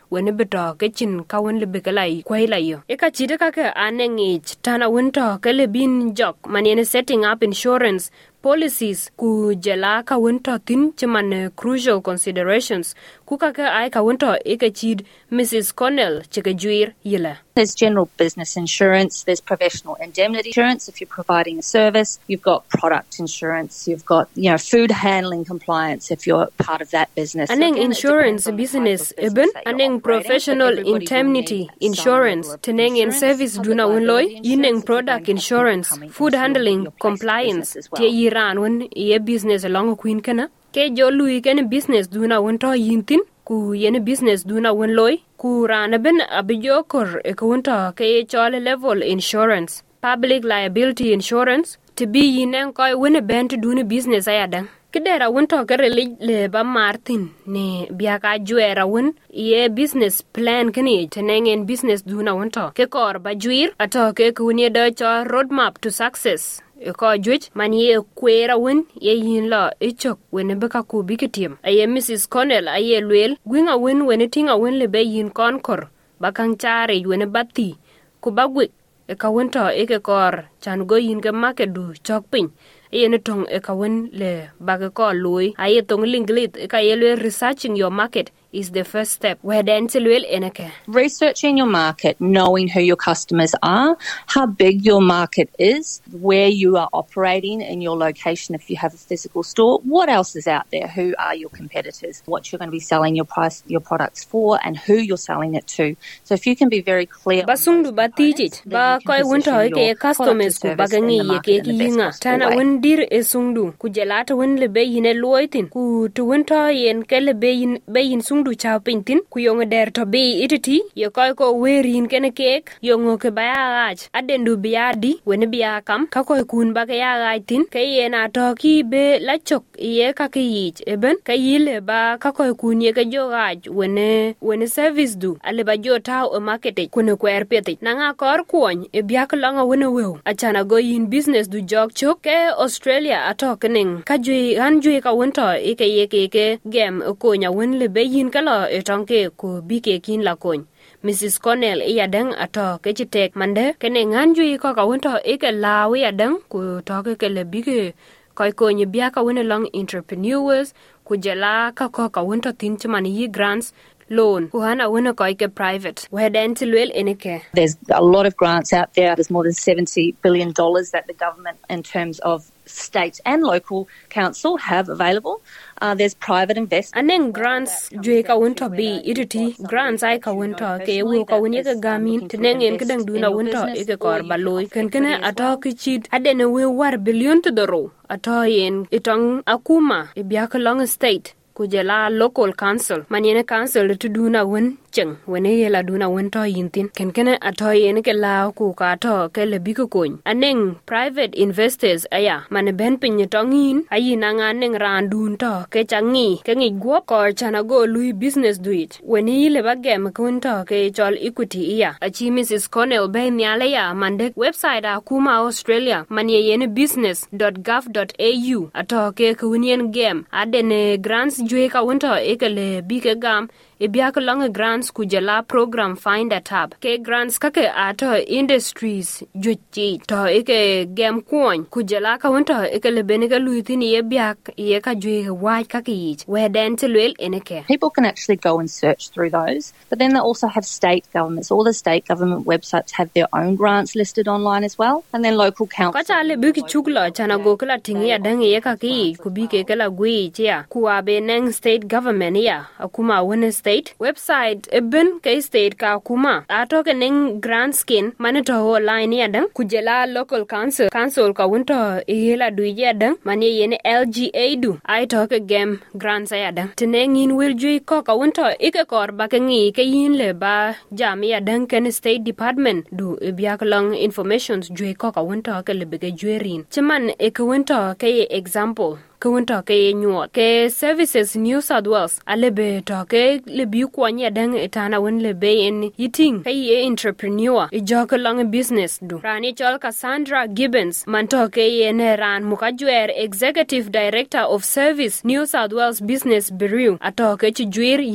wen beto ke chin ka wen le bekalai kwai la yo e ka chide ka ke anengi tana wen to ke le bin jok manene setting up insurance policies ku jela ka winto tin chiman crucial considerations ku ka ka ai ka winto e ka chid Missus Connell chike juir yila. There's general business insurance, there's professional indemnity insurance if you're providing a service, you've got product insurance, you've got, you know, food handling compliance if you're part of that business. Aneng so insurance business eben aneng professional indemnity insurance teneng in service duna unloy yineng product insurance, food handling compliance tie yiran when ye business along queen kana ke jo lui ken business duna wonto yintin ku yene business duna won loy ku rana ben abijo kor e kunta ke chole level insurance public liability insurance to be yinen koy wona bent duna business ayadan kidera wonto kare le ba martin ne biaka juera won ye business plan kani tenengen business duna wonto ke kor ba juir ato ke kunye da cho roadmap to success ko juj man ye kwera won ye yin la ichok wen beka ku bikitim aye Missus Connell aye lwel gwinga won wen tinga won le be yin konkor bakang chare wen batti ku bagwe e ka wonto e ke kor chan go yin ke makedu chok pin aye ne tong e ka won le bage ko loy aye tong linglit e ka ye researching your market is the first step. Where then tilwel enake. Researching your market, knowing who your customers are, how big your market is, where you are operating in your location if you have a physical store, what else is out there, who are your competitors, what you're going to be selling your price your products for and who you're selling it to. So if you can be very clear Basundu batijit ba koy wonto ke customers ku bagangi ye ke yinga tana wondir e sundu ku jelata won le be yine loitin ku to wonto yen ke le be yin be yin sundu du cha pintin ku yong der to be ititi yo koy ko werin kene kek yong ke baya gach adendu biadi wen biya kam ka koy kun ba ke ya gaitin ke yena to ki be la chok ye ka ke yich eben ka yile ba ka koy kun ye ke jo gach wen wen service du ale ba jo ta o market kun kwer pete nanga kor kwon e biya ka langa wen we achana go yin business du jok chok ke Australia atok ning ka jui han jui ka wonto e ke ye ke ke gem ko nya wen le be yin kala etonke ko bike kin la kon Missus Connell e yadang ato ke chitek mande kene nganjui ko ka wonto e ke lawi yadang ko to ke le bike koy ko ni bia ka wona long entrepreneurs ku jela ka ko ka wonto tin chman yi grants loan ku hana wona koy ke private we den tilwel enike. There's a lot of grants out there. There's more than seventy billion dollars that the government in terms of state and local council have available. Uh, there's private investment. Aneng grants jwe ka wonto be ititi grants ai ka wonto ke wo ka woni ka gamin teneng en kedang duna wonto e ke kor baloy ken ken ato ki chit adene we war billion to the ro ato yen itong akuma e bia ka long state kujela local council maniene council to duna won cheng wene yela duna won to yintin ken ken ato yen ke la ku ka to ke le biko kon aneng private investors aya mane ben pin tongin ayi na nga neng randun to ke changi ke ngi go ko chana go lui business do it wene yile bagem kun to ke chol equity iya achi Missus Connell be nyale ya mande website a kuma Australia manie yen business dot gov dot a u ato ke kunien game adene grants jwe ka wonto ekele bike gam e biya ko long grants ku jela program find a tab ke grants kake ato industries juchi to eke gam kwon ku jela ka wonto ekele benega luitini ye biya ye ka jwe wa kake yich we den tilwel eneke. People can actually go and search through those, but then they also have state governments. All the state government websites have their own grants listed online as well, and then local council. Kacha le biki chukla chana go kala tingi ya dangi ye kake ku bike kala gwi chia ku abe neng state government ya akuma wona state website eben ke state ka kuma ato ke neng grand skin manito online ya dang kujela local council council ka wonto yela du ya dang mane yene L G A du ai to ke game grants ya dang tenengin will ju ko ka wonto ike kor ba ke ngi ke yin le ba jam ya dang ken state department du biak long informations ju ko ka wonto ke le be juerin chaman e ka wonto ke example kawunta ke nyuot ke services New South Wales alebe to ke le bi kwanya dang etana won le be en yiting ke ye entrepreneur e jok long business du rani chol Cassandra Gibbons man to ke ye ne ran mukajwer executive director of service New South Wales Business Bureau ato ke juir yile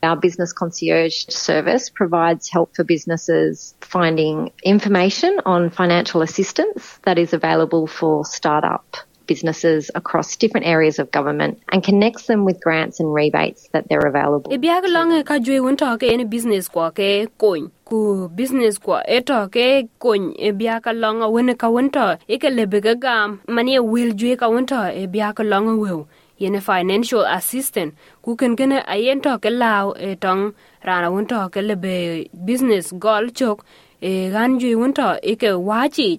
Our business concierge service provides help for businesses finding information on financial assistance that is available for startup businesses across different areas of government and connects them with grants and rebates that they're available. Ibiag long ka jwe wonto ke any business kwa ke coin ku business kwa eto ke coin ibiag long won ka wonto e ke lebega gam mani will jwe ka wonto ibiag long we yen financial assistant ku ken ken ayen to ke law e tong rana wonto ke lebe business goal chok e gan jwe wonto e ke wachi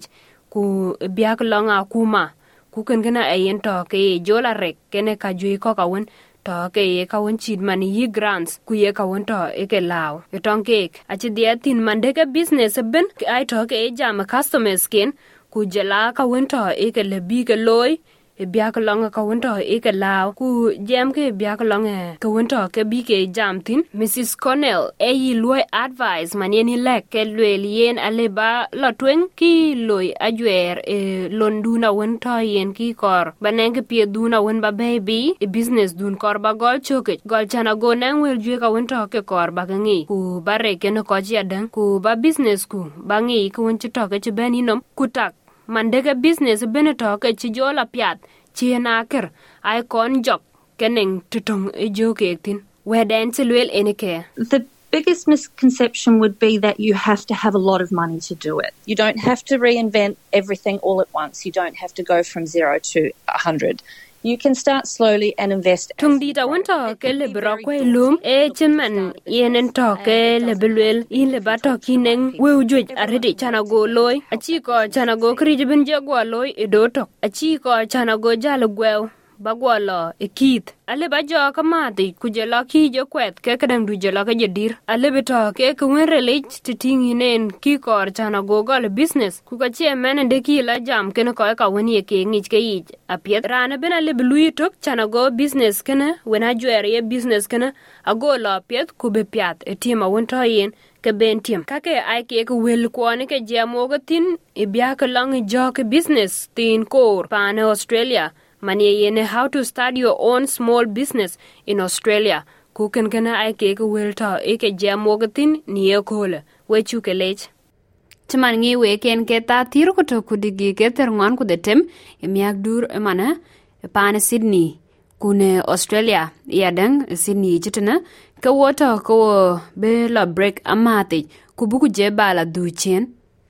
ku ibiag long akuma kuken gana ayen to ke jola rek kene ka jui ko ka won to ke ye ka won chid man yi grants ku ye ka won to e ke law e ton ke a chi dia tin mande ke business ben ai to ke jam customers ken ku jela ka won to e ke le bi ke loy e bia ka long ka won to e ke law ku jam ke bia ka long e ka won to ke bi ke jam tin Missus Cornell e yi loy advice man ye ni lek ke lwe lien ale ba lo twen ki loy ajwer e londuna won to yen ki kor banen ke pie duna won ba baby e business dun kor ba gol choke gol chana go nan wel jwe ka won to ke kor ba ngi ku bare ke no ko ji adan ku ba business ku ba ngi ku won to ke ci beninom ku tak mandega business beneto ke ci jola piat ci naker ay kon jok keneng tutong e joke tin weden ci lwel enike. The biggest misconception would be that you have to have a lot of money to do it. You don't have to reinvent everything all at once. You don't have to go from zero to a hundred. You can start slowly and invest. Tung di da wanta ke le bra kwe lum e chenman yenen to ke le belwel in le bato kineng we ujuj aredi chana go loy achi ko chana go krij bin je go loy e do to achi ko chana go jalo gwel bagwalo e kit ale ba jo kamati kujela ki jo kwet ke kadang du jela ke jedir ale beto ke ku relate to ting inen ki kor chana go gol business ku ka che men de ki la jam ken ko ka woni ke ngich ke yi apiet rana ben ale blui tok chana go business ken wena jwere ye business ken ago la piet ku be piat e tima wonto yin ke bentiam kake ai ke ku wel kwani ke jamo go tin e bia ke lang jo ke business tin kor pan Australia mani yene how to start your own small business in Australia kuken kana ai ke ku wel ta e ke jamo go tin ni e kole we chu ke lech Timan ngi we ken ke ta tir ko to ku digi ke ter ngon ku de tem e miak dur e mana e pan Sydney kune Australia ya dang Sydney jitna ke wota ko be la break amate ku buku je bala du chen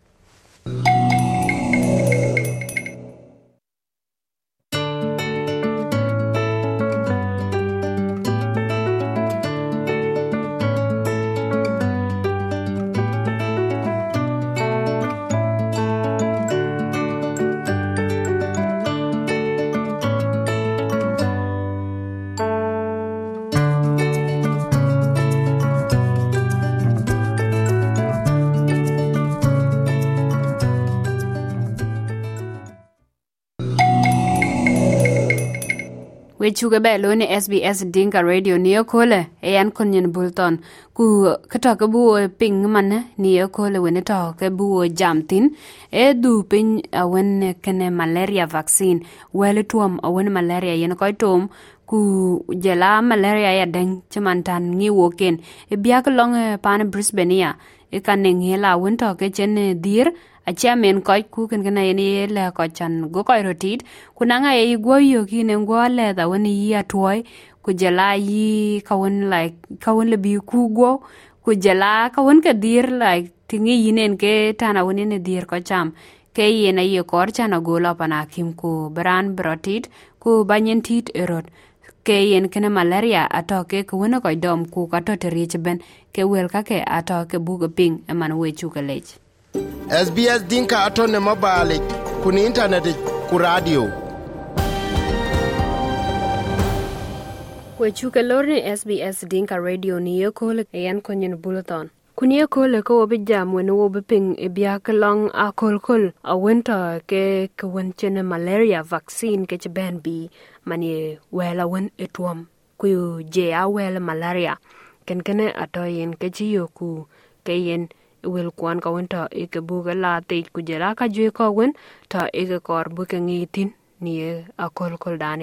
we chuga be lo ni S B S Dinka Radio ni okole e yan konyen bulton ku kata ka bu ping man ni okole we ne to ka bu jamtin e du pin awen kene malaria vaccine wele tuom awen malaria yen ko tom ku jela malaria ya den chamantan ngi woken e biak long pan Brisbane ya e kaneng hela won to ke chen dir achamen ko ku ken kana ni la ko chan go ko rotit kunanga e go yo kine go le da woni ya toy ku jela yi ka won like ka won le bi ku go ku jela ka won ka dir like tingi yinen ke tana woni ne dir ko cham ke yena ye kor chana go la pana kim ku bran brotit ku banyen tit erot ke yen kene malaria atoke ku wono ko dom ku ka to terich ben ke wel ka ke atoke bugo ping eman we chukalech S B S Dinka atone mobile kuni internet ku radio we chukalorni S B S Dinka Radio ni yokole yan konyen bulletin kunie kole ko obi jam when obi ping e bia kalong a kolkol a winter ke ke wenchene malaria vaccine ke ben bi mani wela wen etwam ku je a wela malaria ken kene atoyen ke jiyo ku ke yen wil kwan ka winter e ke buga la te ku jela ka jwe ko wen ta e ke kor bu ke ngitin ni a kolkol dani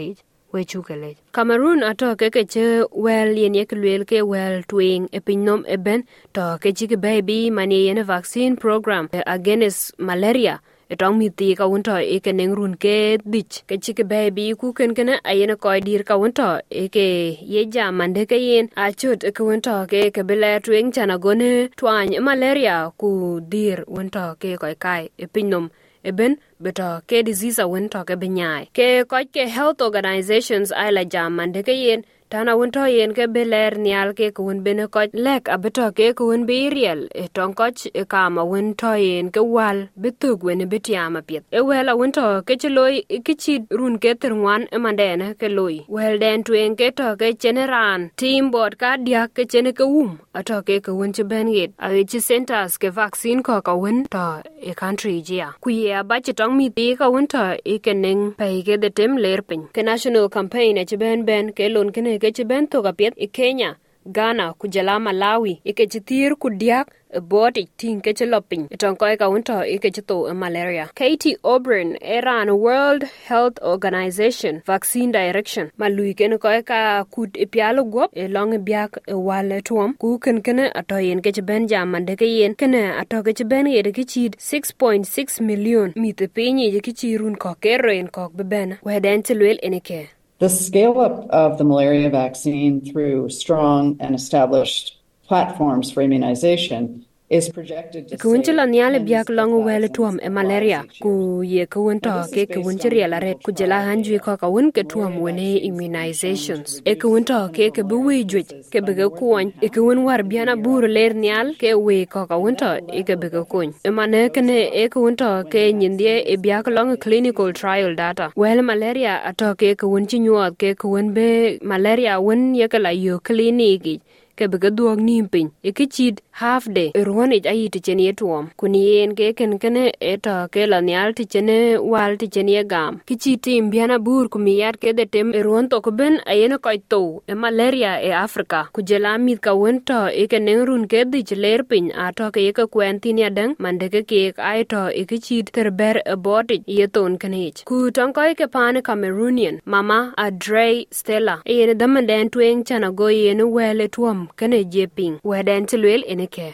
we chukele Cameroon ato ke ke che well yen ye kelwel ke well twing e pinom e ben to ke chi baby mani yen vaccine program against malaria etong mi ti ka wonto e ke nengrun ke dich ke chi baby ku ken ken ayena ko dir ka wonto e ke ye jamande ke yen a chut ke wonto ke ke bele twing chana gone twany malaria ku dir wonto ke ko kai e pinom eben beto ke disease a wonto ke benyai ke ko ke health organizations ai la jamande ke yen tana wonto yen ke beler nial ke kun bene ko lek abeto ke kun be real e ton ko e kama wonto yen ke wal bitug wen betiama pet e wela wonto ke chloy ke chi run ke terwan e mandene ke loy wel den twen ke to ke general team board ka dia ke chene ke um ato ke ke won che ben yet a chi centers ke vaccine ko ka won to e country jia ku ye ba chi tong mi ti ka wonto e ke nen pe ke de tem lerpin ke national campaign e che ben ben ke lon ke ke che ben to gapiet e Kenya, Ghana, kujala Malawi, e ke chitir kudiak e body tin ke chelopin. Eton ko e ka wonto e ke chito e malaria. Katie O'Brien era an World Health Organization vaccine direction. Malui ken ko e ka kut e pialo gop e long e biak e wale tuom. Ku ken ken ato yen ke ben jamande ke yen ken ato ke ben ye ke chid six point six million mi te pinyi ye ke chirun ko ke ren ko beben. We den tilwel enike. The scale-up of the malaria vaccine through strong and established platforms for immunization is projected to Kuunchila niale biak long wele tuam e malaria ku ye kuunto ke kuunchiri ala red ku jela hanjui ko ka wun ke tuam wene immunizations e kuunto ke ke buwi juj ke bege kuon e kuun war biana bur ler nial ke we ko ka wunto e ke bege kuon e mane kene e kuunto ke nyindie e biak long clinical trial data wele malaria ato ke kuunchi nyuot ke kuun be malaria wun ye kala yo kliniki ke bega duog nimpin ikichid half day erwon ich ayi ticheni etuom kunien ke ken kene eta ke la nyal tichene wal ticheni gam kichiti mbiana bur kumiyat ke de tem erwon to ben ayene ko to e malaria e Africa kujela mit ka wonto e ke nenrun ke dich lerpin ato ke ke kwentin yadang mandeke ke ai to ikichid terber about yeton kenich ku tonko ke pan Cameroonian mama Adre Stella e damanden tweng chana go yene wele tuom kene jeping weden tilwel eneke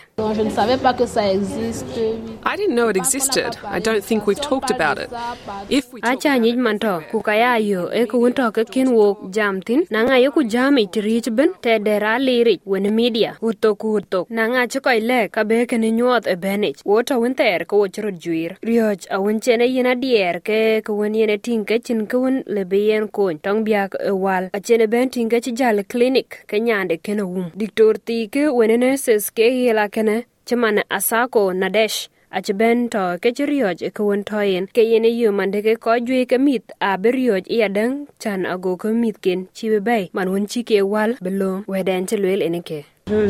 I didn't know it existed. I don't think we've talked about it. If we acha nyij manto ku kaya yo e ku wonto ke kin wok jamtin nanga yo ku jam itrich ben te dera lirik wen media uto ku uto nanga chiko ile ka be ken nyot e benich woto winter ko chro juir rioch a winchene yina dier ke ku wen yene tinke chin ku wen lebien kon tong biak e wal a chene ben tinke chi jal clinic ke nyande ken um diktor ti ke wenene ses ke hela kene chimane asako nadesh achben to ke chrioj e kon toyen ke yene yu mande ke ko jwe ke mit a berioj yadang chan ago ko mit ken chibe bay man won chi ke wal belo weden chelwel eneke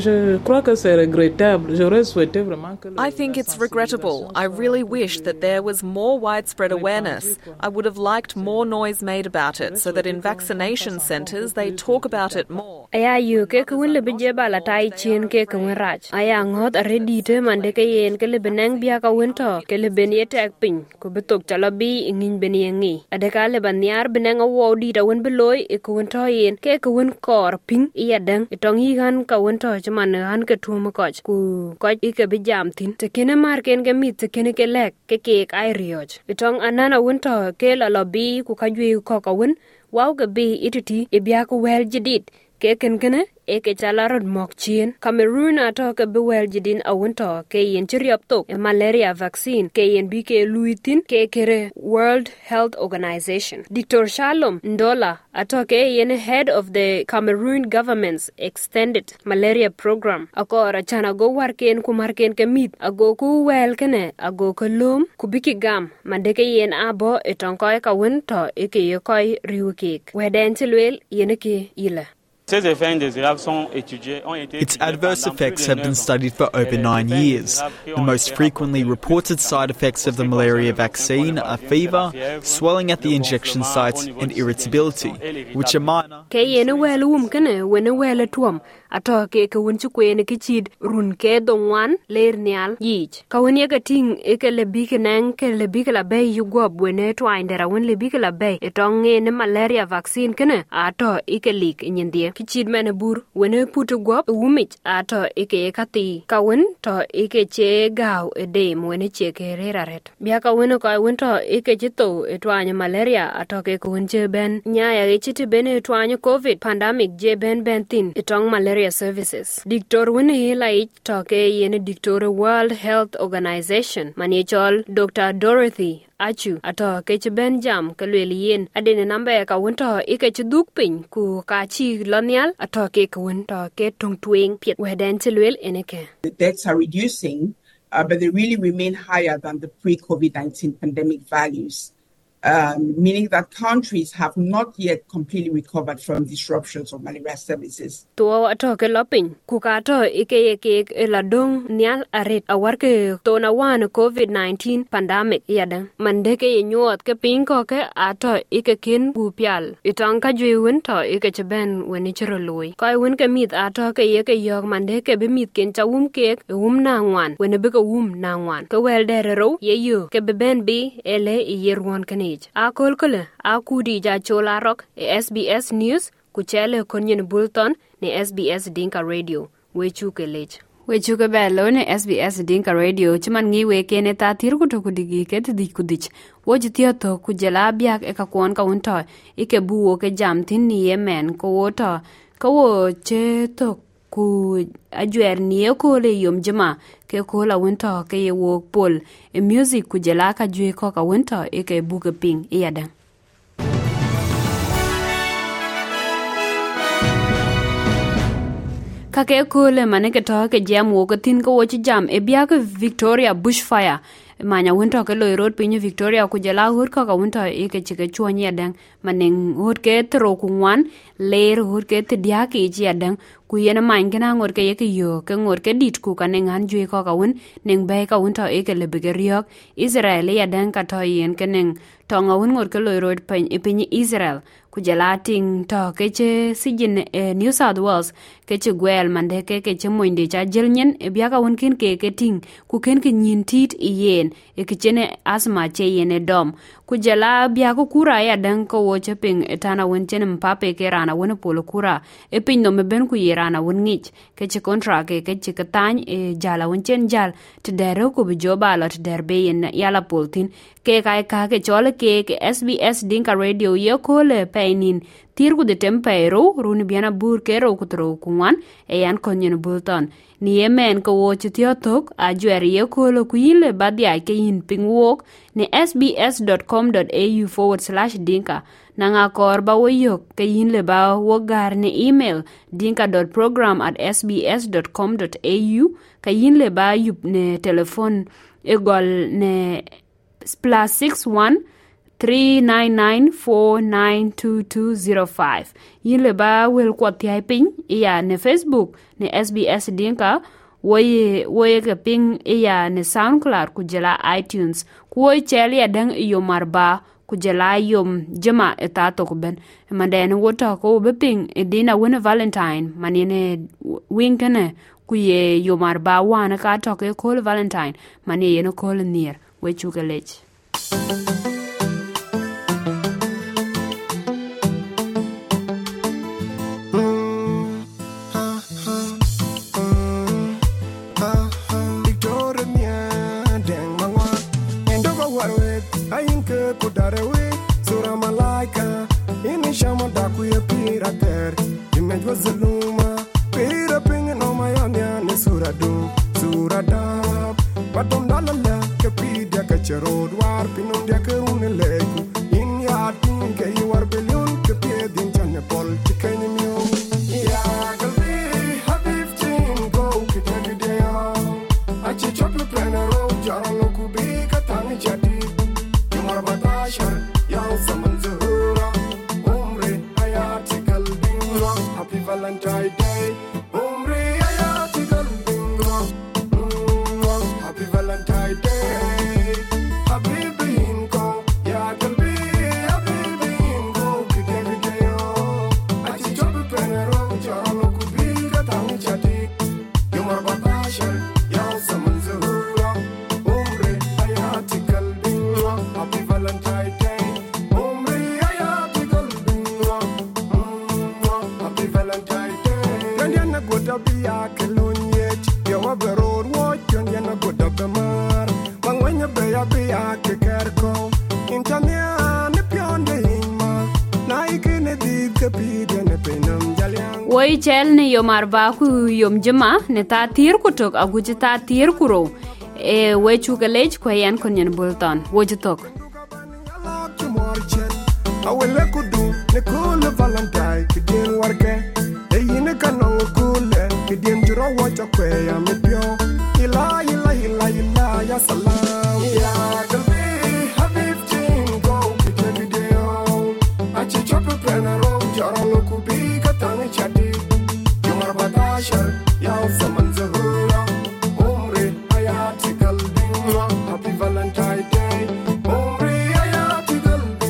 I think it's regrettable. I really wish that there was more widespread awareness. I would have liked more noise made about it so that in vaccination centres they talk about it more. Aya yu ke kun le bije bala tai chin ke kun raj. Aya ngot ready te mande ke yen ke le benang bia ka wento ke le ben yetek pin ko betok chalabi ngin ben yengi. Adeka le banyar benang awo di da won beloy e kun to yen ke kun kor pin yadang itong yigan ka wento chaman han ke tuom koch ku koch ike bijam tin te kene mar ken ke mit te kene ke lek ke ke ai rioj itong anana wonto ke la lobi ku kajwi ko ka won waw ke bi ititi e bia ko wel jidit ke ken kene e ke chalarod mok chien Cameroon ato ke be wel jidin a wonto ke yen chiriop tok e malaria vaccine ke yen bi ke luitin ke kere World Health Organization Doctor Shalom Ndola ato ke yen head of the Cameroon government's extended malaria program akora chana go warken ku marken ke mit ago ku wel kene ago ko lom ku biki gam mandeke yen abo etonko e ka wonto e ke yekoi riwkek weden tilwel yen ke ila. Its adverse effects have been studied for over nine years. The most frequently reported side effects of the malaria vaccine are fever, swelling at the injection sites, and irritability, which are minor. Ke yene welu um kene wene wele tuom ato ke ke won chu kwen ke chid run ke dongwan ler nyal yich ka won ye ting e ke le bi ke nan ke le bi ke la be yu go bwene twine dera won le bi ke la be e tong ne malaria vaccine kene ato e ke lik nyindie ke chid mene bur wene putu go wumich ato e ke kati ka won to e ke che gaw e dem wene che ke reraret bia ka won ko won to e ke jito e twine malaria ato ke kun che ben nyaya e chiti bene twine covid pandemic je ben ben tin e tong malaria services dictor wene la ich to ke yene dictor World Health Organization manichol Doctor Dorothy Achu ato ke ben jam ke lelien adene number ka wonto e ke duk pin ku ka chi lonial ato ke kun to ke tung twing piet weden tilwel eneke. The deaths are reducing, uh, but they really remain higher than the pre-COVID nineteen pandemic values. Um, meaning that countries have not yet completely recovered from disruptions of malaria services. To ato ke lopin ku ka to ike ike eladong nial aret awarke to na wan COVID nineteen pandemic yada mande ke nyuot ke pin ko ke ato ike kin gupial itang ka jwin to ike chben weni chero loy ko won ke mit ato ke ye ke yok mande ke be mit ken chawum ke um na ngwan weni be ko um na ngwan ke wel derero ye yo ke be ben bi ele yerwon ke akol kole akudi ja chola rock e S B S News kuchele konyen Bulton ne S B S Dinka Radio wechuke lech wechuke belo ne S B S Dinka Radio chiman ngi we kene ta tir ku to kudigi ket dik kudich wojitio to kujela biak e ka kwon ka unto ike buwo ke jam tin ni yemen ko wota ko wo che to ku ajwer ni ko le yom jama ke ko la winter ke ye wo pol e music ku jela ka jwe ko ka winter e ke buke ping e yada ka ke ko le mane ke to ke jam wo ko tin ko wo jam e bia ke Victoria bushfire manya winter ke loy road pinyo Victoria ku jela hur ka ka winter e ke chike chuon yadang maneng hur ke tro ku ngwan ler hur ke tdia ke ji yadang ku yena man gena ngor ke ye ke yo ke ngor ke dit ku kaneng han jwe ka ka win neng bay ka winter e ke le bigeriok Israel yadang ka to yen ke neng tonga win ngor ke loy road pin e pinyi Israel ku jela ting to ke che sijin e New South Wales ke che gwel mande ke ke che moinde cha jelnyen e bia ka won kin ke ke ting ku ken ke nyin tit yen e ke chene asma che yene dom ku jela bia ko kura ya dan ko wo che ping etana won chen mpape ke rana won polo kura e pin no me ben ku yerana won ngich ke che kontra ke ke che katany e jala won chen jal te dero ku bi joba lot derbe yen yala poltin ke kai ka ke chole ke ke S B S Dinka Radio ye ko le peinin tirgu de tempero runi biana bur ke ro kutro kunwan e yan konyen bulton ni yemen ko wo chitio tok a jweri ye ko lo kuile badia ke yin pingwok ni sbs.com.au forward slash dinka nanga kor ba wo yok ke yin le ba wo gar ni email dinka.program at sbs.com.au ka yin le ba yup ne telefon e gol ne plus six one three nine nine four nine two two zero five yin le ba wel ko ti ai ping ya ne Facebook ne S B S Dinka woye woye ke ping ya ne SoundCloud ku jela iTunes ku woy cheli adang yo marba ku jela yom jama eta to ben manden wota ko be ping e dina wona Valentine manine winkene ku ye yo marba wana ka to ke ko Valentine mane ye no ko near we chugalech Zaluma, pira ping no my anya ne suradu, surada, but don't la capidia cachero, war pinum dia kerune legu, in ya think you are billion, capia din chanapol, chicken you. Ya, Galbi, Habib Chin, go, Kitty Dea, I chip up the planner, Jarlo Kubi, Katani Chati, Yumarbatasha, Yang Saman Zura, Umre, Ayatical Bingo, Happy Valentine Day, Umre, Ayatical Bingo, Happy Valentine Day, Happy Bingo, Ya Galbi, Happy Bingo, Kitty Dea, I chip up the planner, Jarlo Kubi, Katani ya be ya ke kerko intania ne pionde hima na ikene di ke pide ne penam jalyang woi chel ne yomar ba ku yom jema ne ta tir ku tok aguji ta tir ku ro e wechu galej ko yan konyen bulton wojutok awele kudu ne kule valentine kidien warke e yine kanong kule kidien juro wacha kwe ya mipyo ila ila ila ila ya salam ya kalbi habib jingo kidien video achi chope plena ro jaro lo kubi katang chati yumar badashar ya zaman zahura umre hayati kalbi happy valentine day umre hayati kalbi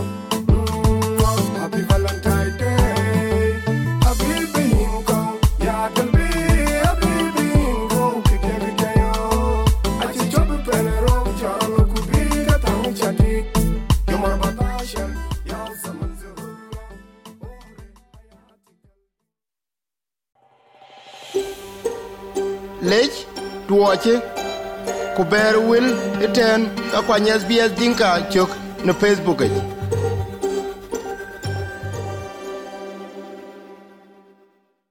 happy valentine day habibi inko ya kalbi habibi inko kidien video achi chope plena ro jaro kubi katang chati yumar badashar ya zaman lech tuoche ku ber wil iten akwany S B S Dinka chok na Facebook.